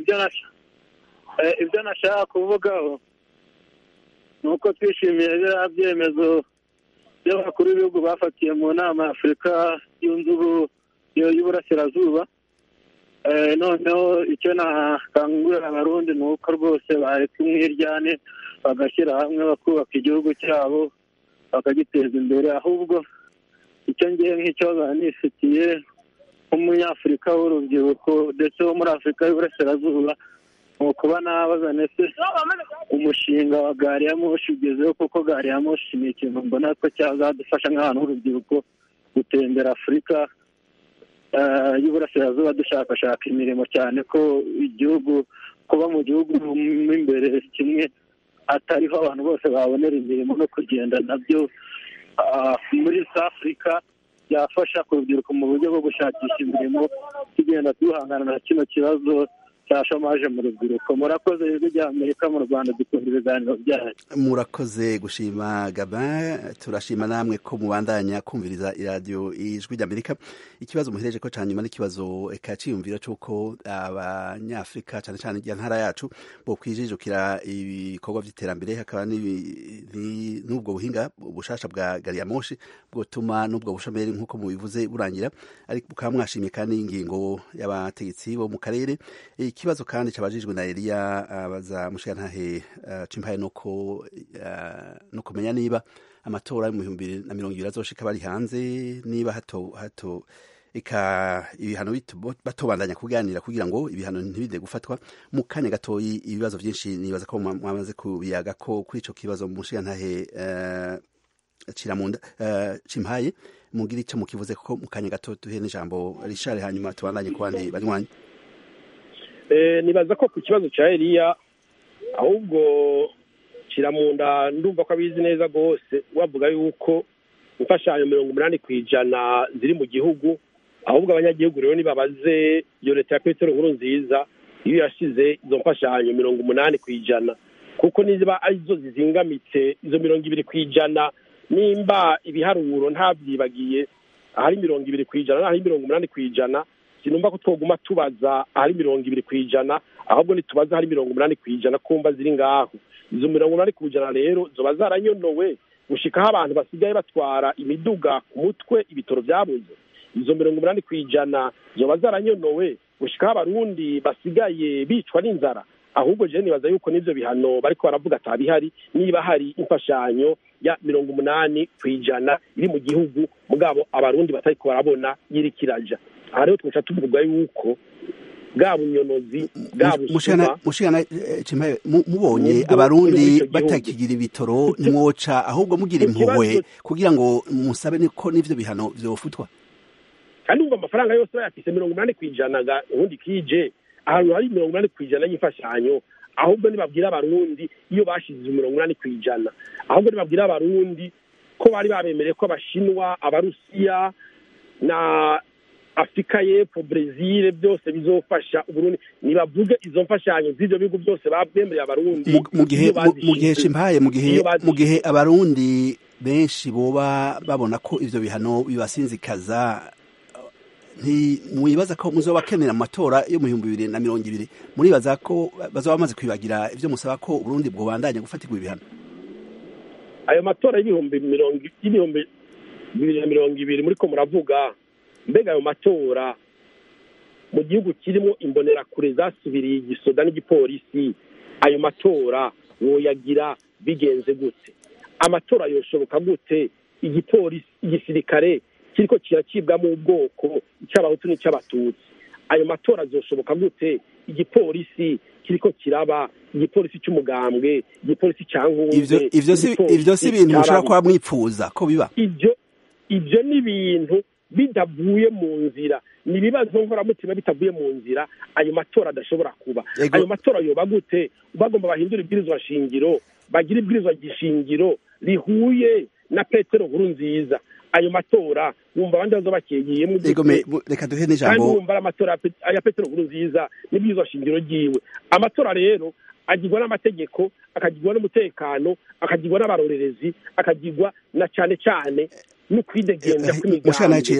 ibyo nashaka kuvugaho ni uko twishimiye biriya byemezo by'abakuru b'ibihugu bafatiye mu nama ya Afurika y'Uburasirazuba. Noneho icyo nakangurira abarundi ni uko rwose bareka umwiryane bagashyira hamwe bakubaka igihugu cyabo bakagiteza imbere. Ahubwo icyo ngiye nk'icyo nifitiye nk'umunyafurika w'urubyiruko ndetse wo muri Afurika y'Uburasirazuba ni ukuba nabaza ndetse umushinga wa gari ya moshi ugezeho, kuko gari ya moshi ni ikintu mbona ko cyazadufasha nk'abantu b'urubyiruko gutembera Afurika y'Uburasirazuba dushakashaka imirimo, cyane ko igihugu kuba mu gihugu mo imbere kimwe atariho abantu bose babonera imirimo no kugenda nabyo muri Afurika byafasha ku rubyiruko mu buryo bwo gushakisha imirimo, tugenda duhangana na kino kibazo cya shomaje mu rubyiruko. Murakoze Ijwi ry'Amerika mu Rwanda, dukunda ibiganiro byayo. Murakoze gushima Gabin. Turashima namwe ko mubandanya kumviriza iradiyo Ijwi ry'Amerika. Ikibazo muhereje ko cyanyuma n'ikibazo cyiyumvira cy'uko abanyafurika cyane cyane ntara yacu bo kwijijukira ibikorwa by'iterambere, hakaba n'ubwo buhinga bushasha bwa gari ya moshi bwotuma n'ubwo bushomeri nk'uko mubivuze burangira, ariko bukaba mwashimye kandi ingingo y'abategetsi bo mu karere. Ikibazo kandi cyabajijwe na Elia abaza mushiyantahe cimpaye no kumenya niba amatora mu 2020 azoshika bari hanze, niba hato ibihano batobandanya kuganira kugira ngo ibihano ntibide gufatwa mu kanya gatoyi. Ibibazo byinshi nibaza ko mwamaze kubiyaga ko kuri ico kibazo mushiyantahe Ciramunda Cimpaye mugira ico mukivuze ko mu kanya gato duhe n'ijambo Richard hanyuma tubandanye ku bandi banywanyi. Nibaza ko ku kibazo cya Eliya ahubwo Ciramunda ndumva ko abizi neza gose wavuga yuko imfashanyo 80% ziri mu gihugu, ahubwo abanyagihugu rero nibabaze iyo leta ya Petero Nkurunziza iyo yashize izo mfashanyo 80%, kuko niba arizo zizingamitse izo 20%, nimba ibiharuro ntabyibagiye ahari 20% n'ahari 80%, sinumva ko twoguma tubaza ahari 20%, ahubwo nitubaza ahari 80% kumva ziri ngaho. Izo 80% rero zoba zaranyonowe gushikaho abantu basigaye batwara imiduga ku mutwe ibitoro byabuze. Izo 80% zoba zaranyonowe gushikaho abarundi basigaye bicwa n'inzara. Ahubwo je nibaza yuko nivyo bihano bariko baravuga atabihari, niba hari imfashanyo ya 80% iri mu gihugu mugabo abarundi batariko barabona yirikiraja. Aha rero twaca tuvuga yuko bwa bunyonozi mushana Cimpaye mubonye abarundi batakigira ibitoro nimwoca ahubwo mugira impuhwe kugira ngo musabe niko nivyo bihano vyofutwa. Kandi umva amafaranga yose bayafise 80% ga ubundi kije ahantu hari 80% y'imfashanyo, ahubwo nibabwira abarundi iyo bashize 80%, ahubwo nibabwira abarundi ko bari babemereye ko abashinwa, abarusiya na Afrika y'Epfo, Brazil byose bizofasha Uburundi, nibavuge izo mfashanyo z'ivyo bihugu byose babwemereye abarundi. Mu gihe Cimpaye mu gihe abarundi benshi boba babona ko ivyo bihano bibasinzikaza, mwibaza ko muzoba kenera amatora yo mu 2020 muribaza ko bazoba bamaze kwibagira ivyo musaba ko Burundi bwo bandanya gufatirwa ibihano? Ayo matora y'ibihumbi 2020 muri ko muravuga, mbega ayo matora mu gihugu kirimo imbonerakure zasubiriye igisoda n'igipolisi, ayo matora woyagira bigenze gute? Amatora yoshoboka gute igipolisi igisirikare kiriko kiracibwa mu bwoko icy'abahutu n'icy'abatutsi? Ayo matora azoshoboka gute igipolisi kiriko kiraba igipolisi cy'umugambwe, igipolisi cyankunze? Ivyo si ibintu mushaka kwa mwipfuza ko biba. Ivyo ni ibintu bidavuye mu nzira, ni ibibazo nkoramutima bitavuye mu nzira. Ayo matora adashobora kuba. Ayo matora yoba gute? Bagomba bahindura ibwirizwa shingiro, bagira ibwirizwa gishingiro rihuye na Petero Nkurunziza. Ayo matora wumva abandi bazo bakegiyemo reka duhe n'ijambo, kandi wumva amatora ya Petero Nkurunziza n'ibwirizwa shingiro giwe. Amatora rero agirwa n'amategeko, akagirwa n'umutekano, akagirwa n'abarorerezi, akagirwa na cyane n'ukwidegembya kw'imigambi.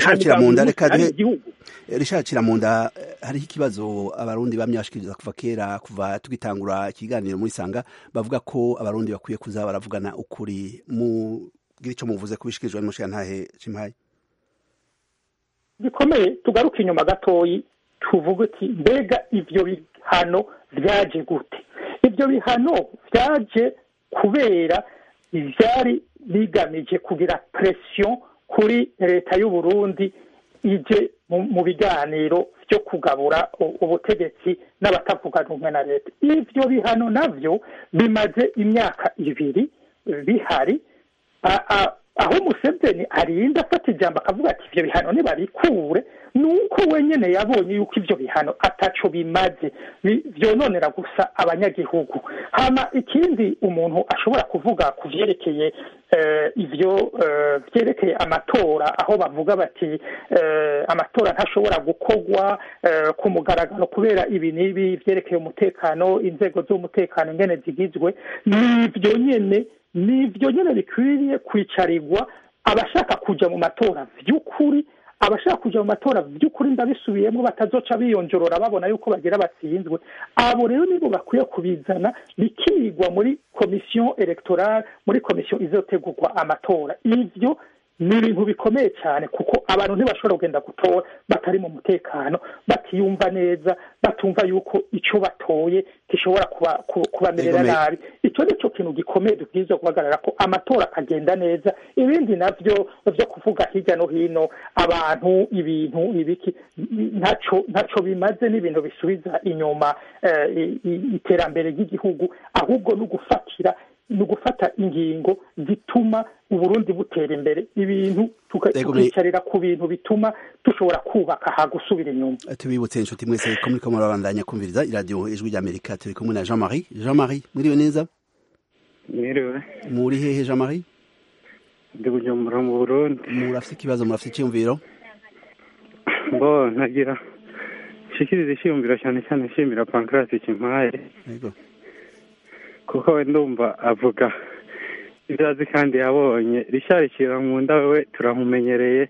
Richard Ciramunda, hariho ikibazo abarundi bamye bashikiriza kuva kera, kuva tugitangura ikiganiro muri Sanga, bavuga ko abarundi bakwiye kuza baravugana ukuri. Mugira ico muvuze kubishikirijwe n'umushirantahe Cimpaye? Bikomeye tugaruka inyuma gatoyi tuvuge ati mbega ivyo bihano vyaje gute? Ivyo bihano vyaje kubera ivyari bigamije kugira pression kuri leta y'u Burundi ije mu biganiro byo kugabura ubutegetsi n'abatavuga rumwe na leta. Ivyo bihano navyo bimaze imyaka 2 bihari, aho Museveni arinda afata ijambo akavuga ati ivyo bihano nibabikure, nuko wenyene yabonye yuko ivyo bihano ataco bimaze, vyononera gusa abanyagihugu. Hama ikindi umuntu ashobora kuvuga kuvyerekeye ivyo vyerekeye amatora, aho bavuga bati amatora ntashobora gukogwa ku mugaragaro kubera ibi nibi vyerekeye umutekano, inzego z'umutekano ingene zigizwe. Nivyo nyene bikwiriye kwicarirwa abashaka kuja mu matora vy'ukuri. Abashaka kuja mu matora vy'ukuri ndabisubiyemo batazoca biyonjorora babona yuko bagira batsinzwe. Abo rero nibo bakwiye kubizana bikigwa muri commission electorale, muri commission izotegurwa amatora. Ivyo ni ibintu bikomeye cyane, kuko abantu ntibashobora kugenda gutora batari mu mutekano, batiyumva neza, batumva yuko ico batoye gishobora kubamerera nabi. Icyo ni cyo kintu gikomeye dukwiye guhagarara ko amatora akagenda neza. Ibindi navyo byo kuvuga hirya no hino abantu ibintu ibiki ntaco bimaze, n'ibintu bisubiza inyuma iterambere ry'igihugu, ahubwo no gufatira ni ugufata ingingo zituma uburundi butera imbere, ibintu tukicarira ku bintu bituma dushobora kubaka hagusubira inyuma. Tubibutse inshuti mwese ko muriko murabandanya kumviriza iradiyo ijwi ry'Amerika, turi kumwe na Jean-Marie. Jean-Marie, mwiriwe neza? Mwiriwe. Muri hehe Jean-Marie? Ndi Bujumbura mu Burundi. Murafite ikibazo, murafite icyumviro? Bo nagira shikiriza icyumviro cyane cyane nshimira Pancrase Kimpaye. Yego. Kuko we ndumva avuga ibyazi kandi yabonye risharikira mu nda we turamumenyereye,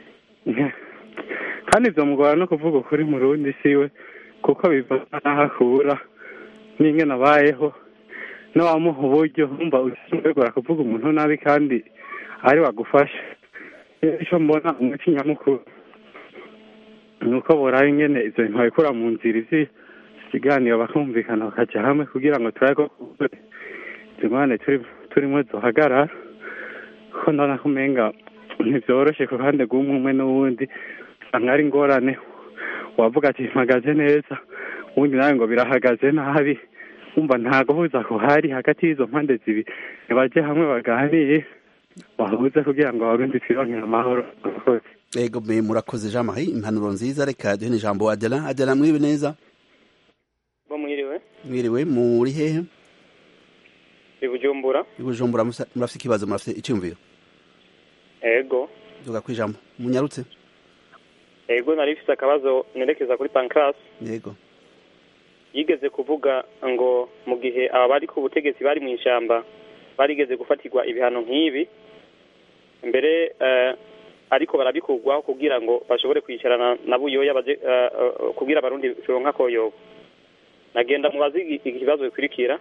kandi ibyo mugora no kuvuga ukuri mu Burundi siwe, kuko biva n'aho akura n'ingene abayeho n'abamuha uburyo umva ushobora kuvuga umuntu nabi kandi ari wagufasha. Icyo mbona umuti nyamukuru ni uko boraba ingene ibyo bintu babikura mu nzira ikiganiro bakumvikana bakajya hamwe kugira ngo turabe ko zimane turimo duhagarara, kuko ndabona ko umenga ntibyoroshye ku ruhande rw'umwe n'uwundi, usanga ari ingorane. Wavuga ati mpagaze neza, ubundi nawe ngo birahagaze nabi, wumva nta guhuza kuhari hagati y'izo mpande zibiri. Ntibajye hamwe baganire bahuze kugira ngo abarundi twironkere amahoro. Yego, murakoze Jean-Marie, impanuro nziza. Reka duhe n'ijambo Adela. Adela, mwiriwe neza? Mwiriwe. Mwiriwe, muri hehe? I Bujumbura. I Bujumbura, murafite ikibazo, murafite icyumviro? Ego. Duga kwijambo, munyarutse. Ego, nari mfite akabazo nerekeza kuri Pancrase. Yego. Yigeze kuvuga ngo mu gihe aba bari ku butegetsi bari mu ishyamba barigeze gufatirwa ibihano nk'ibi, mbere ariko barabikurwaho kugira ngo bashobore kwicarana na buyoya kugira abarundi turonka koyoba. Nagenda mubazi ikibazo bikurikira,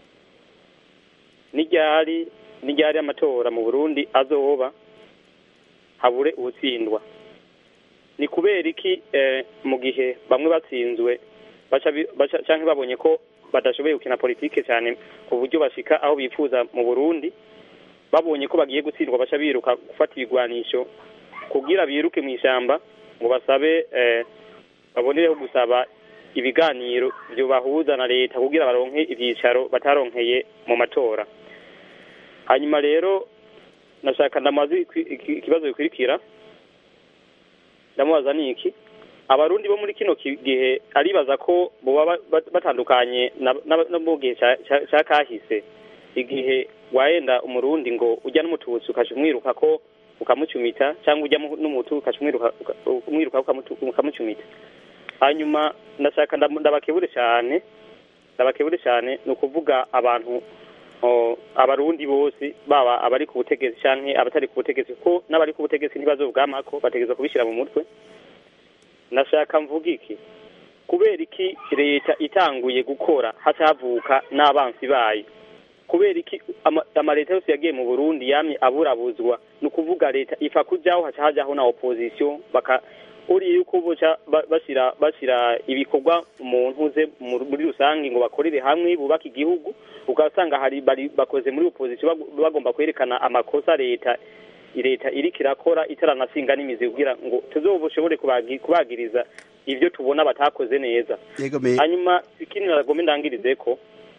n'iryari amatora mu Burundi azoba habure ubutsindwa. Ni kubera iki mu gihe bamwe batsinzwe canke babonye ko badashoboye gukina politike cyane ku buryo bashika aho bifuza mu Burundi, babonye ko bagiye gutsindwa baca biruka gufata ibigwanisho kugira biruke mu ishyamba ngo basabe babonereho gusaba ibiganiro byo bahuza na leta kugira baronke ibyicaro bataronkeye mu matora. Hanyuma rero nashaka ndamazi ikibazo bikurikira, ndamubaza ni iki, abarundi bo muri kino gihe aribaza ko boba batandukanye no mu gihe cya kahise, igihe wayenda umurundi ngo ujya n'umututsi ukashumwiruka ko ukamucumita, cyangwa ujya n'umutu ukashumwiruka ukamucumita. Hanyuma ndashaka ndabakebure cyane ni ukuvuga abantu abarundi bose baba abari ku butegetsi cyangwa abatari ku butegetsi, ko n'abari ku butegetsi ntibazobwamako bategeza kubishyira mu mutwe. Nashaka mvuga iki, kubera iki leta itanguye gukora hacavuka n'abansi bayo? Kubera iki amaleta yose yagiye mu Burundi yamye aburabuzwa? Ni ukuvuga leta ifa kujaho hacajaho na opposition uri yuko boca bashyira ibikorwa mu ntuze muri rusange ngo bakorere hamwe bubaka igihugu, ugasanga bakoze muri opposition bagomba kwerekana amakosa leta iriko irakora itaranasinga n'imizi kugira ngo tuzobushobore kubagiriza ivyo tubona batakoze neza. Hanyuma ikindi nagomba ndangirize ko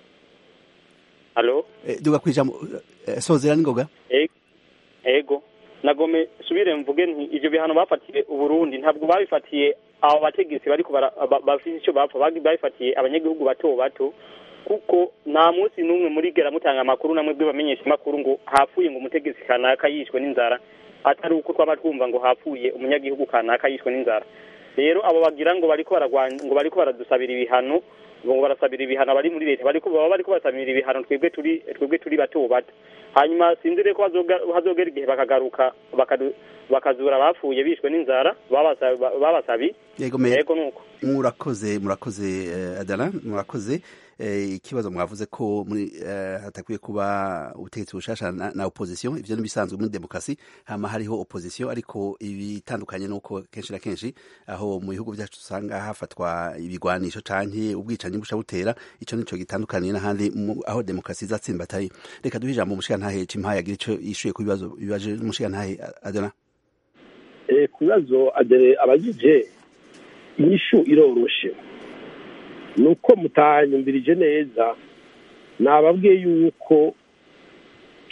duga kwijambo sozera ningoga. Ego, nagome subire mvuge nti ivyo bihano bafatiye Uburundi ntabwo babifatiye abo bategetsi bariko bafite icyo bapfa, babifatiye abanyagihugu bato, kuko nta munsi n'umwe muri gera mutanga amakuru namwe bwe bamenyesha amakuru ngo hapfuye ngo umutegetsi kanaka yishwe n'inzara, atari uko twaba twumva ngo hapfuye umunyagihugu kanaka yishwe n'inzara. Rero abo bagira ngo bariko baradusabira ibihano, ngo barasabira ibihano bari muri leta, bariko basabira ibihano twebwe turi bato. Hanyuma sinzire ko hazogera igihe bakagaruka bakazura bapfuye bishwe n'inzara babasabi. Yego nuko. Murakoze Adala, murakoze. Ikibazo mwavuze ko hatakwiye kuba ubutegetsi bushasha na opposition, ivyo nibisanzwe muri demokrasi, hama hariho opposition, ariko ibitandukanye nuko kenshi na kenshi aho mu bihugu byacu usanga hafatwa ibigwanisho canke ubwicanyi busha butera, ico nico gitandukanye n'ahandi aho demokrasi zatsimbatari. Reka duhe ijambo umushikantahe Cimpaye agira ico yishuye ku bibazo bibaje umushikantahe Adela. Ku bibazo Adele abajije inyishu iroroshe, nuko mutanyumbirije neza, nababwiye yuko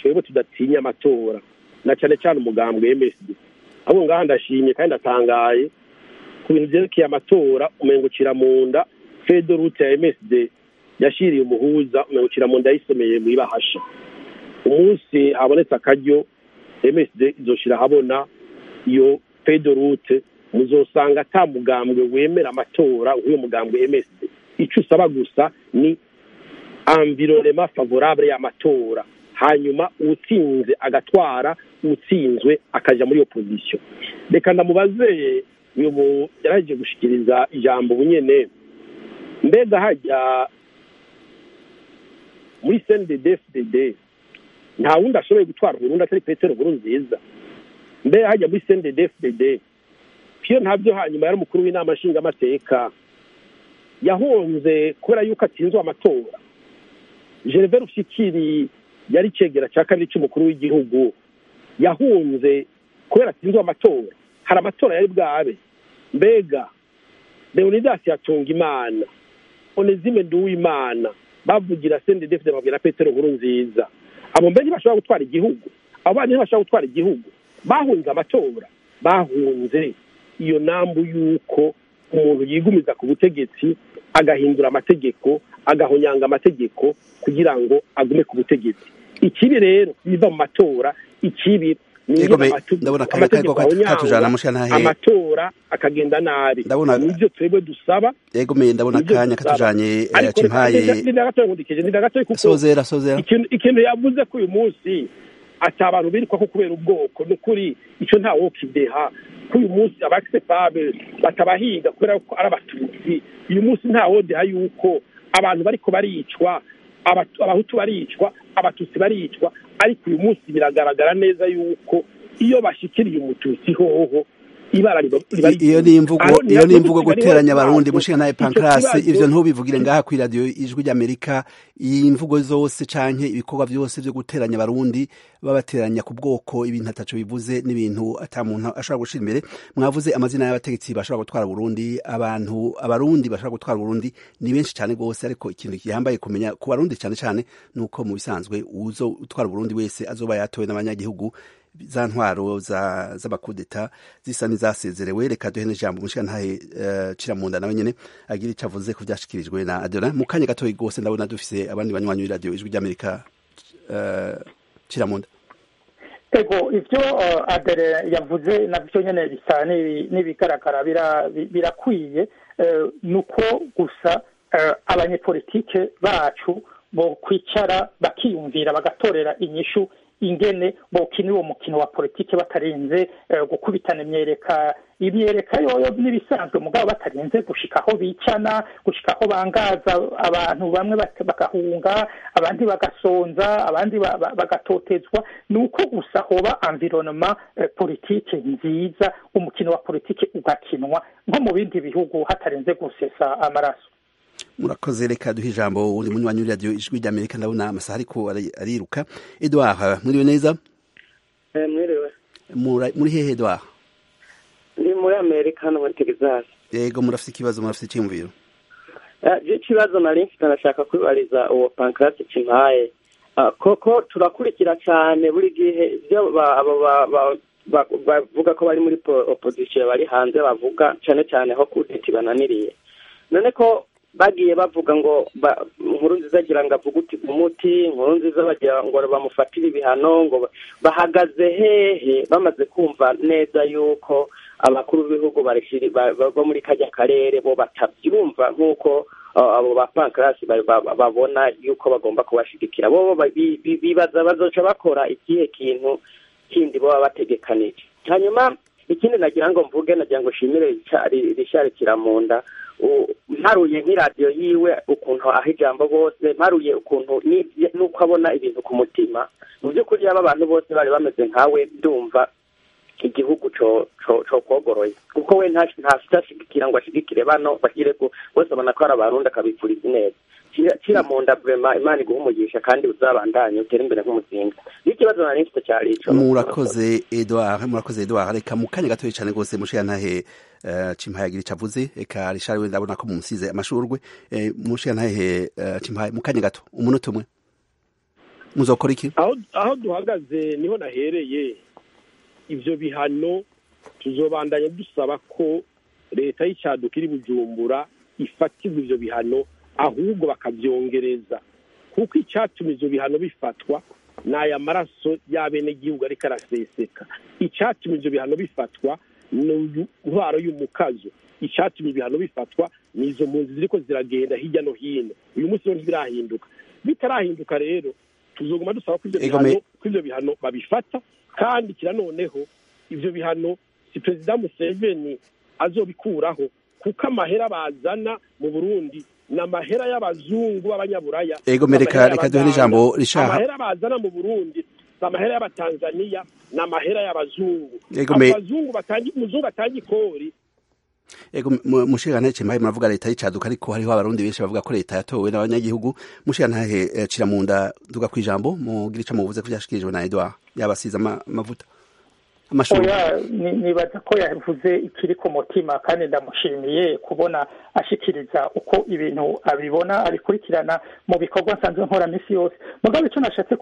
twebwe tudatinya amatora na cyane cyane umugambwe MSD abo ngaha ndashimye kandi ndatangaye ku bintu byerekeye amatora umengukira mu nda fedorute ya MSD yashiriye umuhuza umengukira mu nda yisomeye mu ibahasha umunsi habonetse akaryo MSD izoshira habona iyo fedorute muzosanga ata mugambwe wemera amatora nk'uyo mugambwe MSD icyo usaba gusa ni environnement favorable y'amatora hanyuma utsinze agatwara utsinzwe akaja muri opposition reka ndamubaze uyu yaraje gushikiriza ijambo bunyene mbega hajya muri CNDD-FDD nta wundi ashoboye gutwara Burundi atari Petero Nkurunziza mbega hajya muri CNDD-FDD piyo ntabyo hanyuma yari umukuru w'inama nshingamateka yahonze kubera yuko atsinzwe amatora Gervais Rufikiri yari cegera cya kabiri cy'umukuru w'igihugu yahunze kubera atsinzwe amatora hari amatora yari bwabe mbega Leonidas Hatungimana Onezime Nduwimana bavugira CNDD-FDD babwira Petero Nkurunziza abo mbere bashobora gutwara igihugu abo bandi bashobora gutwara igihugu bahunze amatora bahunze iyo nambu yuko umuntu yigumiza ku butegetsi agahindura amategeko agahonyanga amategeko kugira ngo agume ku butegetsi ikibi rero biva mu matora ikibi ndabona kayiko katujana mushana amatora akagenda nabi nibyo twebwe dusaba yegomeye ndabona kanya katujanye Cimpaye sozera ikintu yavuze ko uyu munsi ati abantu birikwa ko kubera ubwoko n'ukuri icyo nta wo kideha ko uyu munsi abaxepable batabahiga kubera ko ari abatutsi uyu munsi nta wo deha yuko abantu bariko baricwa abahutu baricwa abatutsi baricwa ariko uyu munsi biragaragara neza yuko iyo bashikiriye umututsi hoho ibara iyo ni imvugo guteranya abarundi mushinga naye Pancras ivyo ntubivugire ngaha kuri radio ijwi ry'Amerika imvugo zose canke ibikorwa byose byo guteranya abarundi babateranya ku bwoko ibintu ataco bivuze n'ibintu atamuntu ashobora gushira imbere mwavuze amazina y'abategetsi bashobora gutwara Burundi abarundi bashobora gutwara Burundi ni benshi cyane gose ariko ikintu gihambaye kumenya ku barundi cyane cyane nuko mu bisanzwe uzo utwara Burundi wese azoba yatowe n'abanyagihugu za ntwaro z'abakudeta zisa nizasezerewe reka duhe n'ijambo mushika ntahe Ciramunda nawe nyene agira ico avuze ku byashikirijwe na Adela mu kanya gato gose ndabona dufise abandi banywanyi radio ijwi ry'Amerika Ciramunda ego ivyo Adela yavuze navyo nyene bisa n'ibigaragara birakwiye nuko gusa abanyepolitike bacu bo kwicara bakiyumvira bagatorera inyishu ingene bokina uwo mukino wa politike batarenze gukubitana imyereka yoyo n'ibisanzwe mugabo batarenze gushikaho bicana gushikaho bangaza abantu bamwe bakahunga abandi bagasonza abandi bagatotezwa nuko gusa hoba environnement politike nziza umukino wa politike ugakinwa nko mu bindi bihugu hatarenze gusesa amaraso. Murakoze reka duhe ijambo uri munywanyi wa radio ijwi ry'Amerika ndabona amasaha ariko ariruka Edouard mwiriwe neza mwiriwe muri hehe Edouard ndi muri Amerika no muri Texas yego murafite ikibazo murafite cyumviro ikibazo nari mfite nashaka kwibariza uwo Pancras Cimpaye koko turakurikira cyane buri gihe ibyo bavuga ko bari muri opposition bari hanze bavuga cyane cyane ho kudeti bananiriye none ko bagiye bavuga ngo Nkurunziza agira ngo avuga uti umuti Nkurunziza bagira ngo bamufatire ibihano ngo bahagaze hehe bamaze kumva neza yuko abakuru b'ibihugu bo muri kajya karere bo batabyumva nk'uko abo ba Pancras babona yuko bagomba kubashigikira bo bibaza bazoca bakora ikihe kintu kindi bo bategekanije hanyuma ikindi nagira ngo mvuge nagira ngo shimire Richard Ciramunda mparuye nk'iradiyo yiwe ukuntu aho ijambo bose mparuye ukuntu nuko abona ibintu ku mutima mu by'ukuri aba abantu bose bari bameze nkawe ndumva igihugu co kogoroye kuko we ntashigikira ngo ashigikire bano bagire ko bose abona ko ari abarundi akabipfuriza neza Ciramunda vraiment Imana iguha umugisha kandi uzabandanye utere imbere nk'umuzinga n'ikibazo nari mfite cyari ico murakoze Edouard reka mu kanya gato cyane gose mushiya ntahe Cimpaye agira ico avuze eka Richard we ndabona ko mumusize amashurwe mushiya ntahe Cimpaye mu kanya gato umunota umwe muzokora iki? aho duhagaze niho nahereye. Ivyo bihano tuzobandanya dusaba ko leta y'Icaduka iri Bujumbura ifatirwa ivyo bihano, ahubwo bakavyongereza, kuko icatuma ivyo bihano bifatwa n'aya maraso y'abenegihugu ariko araseseka. Icatuma ivyo bihano bifatwa ni intwaro y'umukazo. Icatuma ibihano bifatwa nizo mpunzi ziriko ziragenda hirya no hino. Uyu munsi rero ntibirahinduka. Bitarahinduka rero tuzoguma dusaba ko ivyo bihano babifata, kandi kiranoneho ivyo bihano si Perezida Museveni azobikuraho, kuko amahera bazana mu Burundi n'amahera y'abazungu b'abanyaburaya. Reka duhe n'ijambo rishaha. Amahera bazana mu Burundi amahera y'abatanzania n'amahera y'abazungu. Abazungu muzungu atanga ikori. Mushikana Cimpaye muravuga leta y'Icaduka, ariko hariho abarundi benshi bavuga ko leta yatowe n'abanyagihugu. Mushikana cira munda duga kwijambo mugira ico muvuze ko byashikirijwe na Edouard yabasiza amavuta amashuri. Nibaza ko yavuze ikiri ku mutima, kandi ndamushimiye kubona ashikiriza uko ibintu abibona, abikurikirana mu bikorwa nsanzwe nkora misi yose. Mugabe icyo nashaka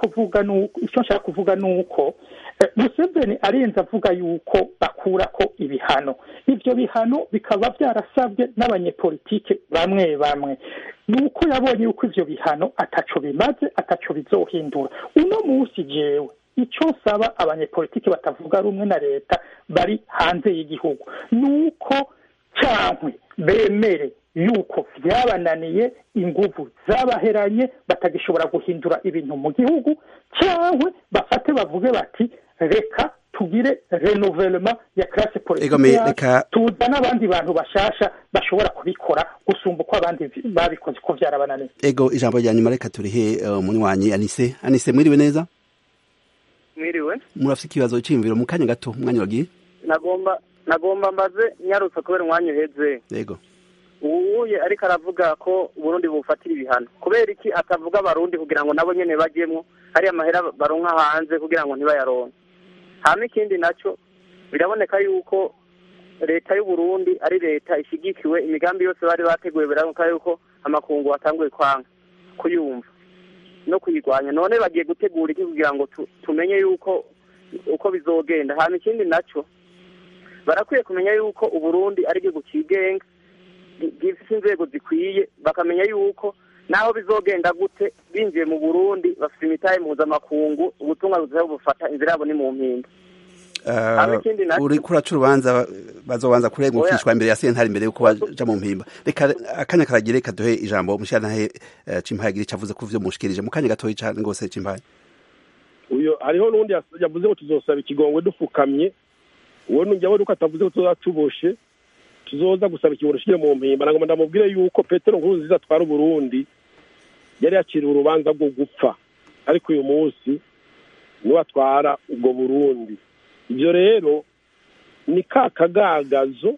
kuvuga nuko Museveni arenze avuga yuko bakura ko ibihano. Ivyo bihano bikaba byarasabwe n'abanyepolitike bamwe. Nuko yabonye yuko ivyo bihano ataco bimaze, ataco bizohindura. Uno munsi jewe icyo nsaba abanyepolitike batavuga rumwe na leta bari hanze y'igihugu nuko cyangwa bemere yuko byabananiye, inguvu zabaheranye, batagishobora guhindura ibintu mu gihugu, cyangwa bafate bavuge bati reka tugire renouvellement ya classe politique, tuzana abandi bantu bashasha bashobora kubikora gusumba uko abandi babikoze ko byarabananiye. Ijambo rya nyuma reka turihe umunywanyi Anise mwiriwe neza? Mwiriwe. Murafite ikibazo cy'imviro mu kanya gato, umwanya wagiye? Nagomba mbaze nyarutsa kubera umwanya uheze. Yego. Uwuye ariko aravuga ko Burundi bufatira ibihano. Kubera iki atavuga abarundi kugira ngo nabo nyene bajyemwo, hari amahera baronka hanze kugira ngo ntibayaronke. Hama ikindi naco biraboneka yuko leta y'u Burundi ari leta ishigikiwe, imigambi yose bari bateguye biraboneka yuko amakungu atanguye kwanga kuyumva no kuyigwanya. None bagiye gutegura iki kugira ngo tumenye yuko uko bizogenda. Hama ikindi naco barakwiye kumenya yuko Uburundi ari igihugu cigenga gifite inzego zikwiye, bakamenya yuko naho bizogenda gute binjiye mu Burundi bafite imitahe mpuzamakungu, ubutumwa buza bufata inzira yabo ni mu mpinga. Uri kuraca urubanza bazobanza kurengukishwa imbere ya sentare imbere yuko baja mu mpimba. Reka akanya karagire, reka duhe ijambo Mushyantare Cimpaye agira icyo avuze ku vyo mushikirije mu kanya gatoyi cyane ngose. Cimpaye uyo hariho n'undi yavuze ko tuzosaba ikigongwe dufukamye, uwo njyawe nuko atavuze ko tuzatuboshe tuzoza gusaba ikigongwe shire mu mpimba. Nangoma ndamubwire yuko Petero Nkurunziza atwara Burundi yari yakiriwe urubanza rwo gupfa, ariko uyu munsi niwe atwara ubwo Burundi. Ibyo rero ni kakagagazo,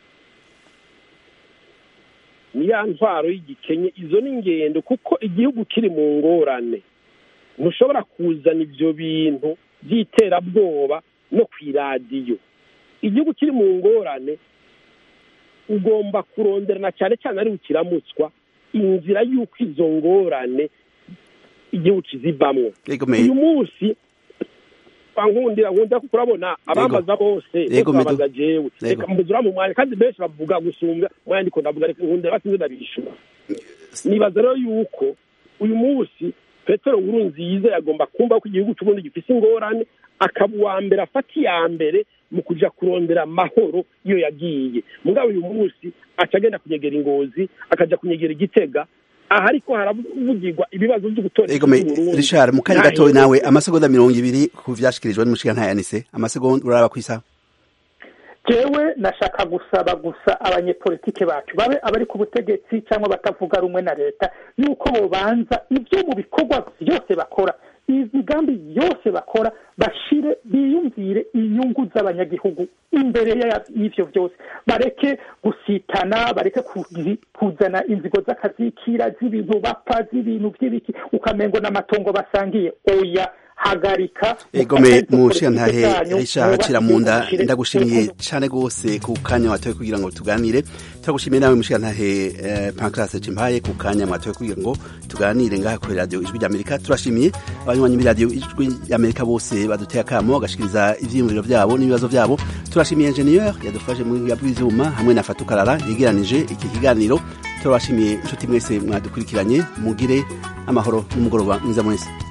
ni ya ntwaro y'igikenye. Izo ni ingendo, kuko igihugu kiri mu ngorane ntushobora kuzana ibyo bintu by'iterabwoba no kw'iradiyo. Igihugu kiri mu ngorane ugomba kuronderana cyane cyane ari ukiramutswa inzira y'uko izo ngorane igihugu kizivamwo. Uyu munsi nkundira kuko urabona abambaza bose babaza jewe, reka mbuzura mu mwanya, kandi benshi bavuga gusumbya mwanya ndiko ndavuga, reka nkundira basinze ndabishura. Nibaza rero yuko uyu munsi Petero Nkurunziza yagomba kumva ko igihugu cy'ubundi gifise ingorane, akaba uwa mbere afata iya mbere mu kuja kurondera amahoro iyo yagiye. Mugabo uyu munsi acagenda kunyegera Ingozi, akaja kunyegera Igitega, aha ariko haravugirwa ibibazo byo gutora Burundi. Richard mu kanya gatoyi nawe amasegonda 20 ku vyashikirijwe n'Umushyantare Anise, amasegonda uraba kwisa. Jewe nashaka gusaba gusa abanyepolitike bacu babe abari ku butegetsi cyangwa batavuga rumwe na leta yuko bobanza ibyo mu bikorwa byose bakora, imigambi yose bakora, bashire biyumvire inyungu z'abanyagihugu imbere y'ivyo byose. Bareke gusitana, bareke kuzana inzigo z'akazikira z'ibintu bapfa, z'ibintu by'ibiki ukamengo n'amatongo basangiye. Oya, hagarika egome mushiyantahe Richard Haciramunda ndagushimiye cyane gose ku kanya watoye kugira ngo tuganire turagushimiye nawe mushiyantahe Pancras Cimpaye ku kanya mwatoye kugira ngo tuganire ngaha kuri radio Ijwi ry'Amerika turashimiye abanywanyi muri radio Ijwi ry'Amerika bose baduteye akamo agashikiriza ivyiyumviro vyabo n'ibibazo vyabo turashimiye engineer yadufashe mu bw'ivyuma hamwe na Fatukarara yegeranije iki kiganiro turabashimiye inshuti mwese mwadukurikiranye mugire amahoro n'umugoroba mwiza mwese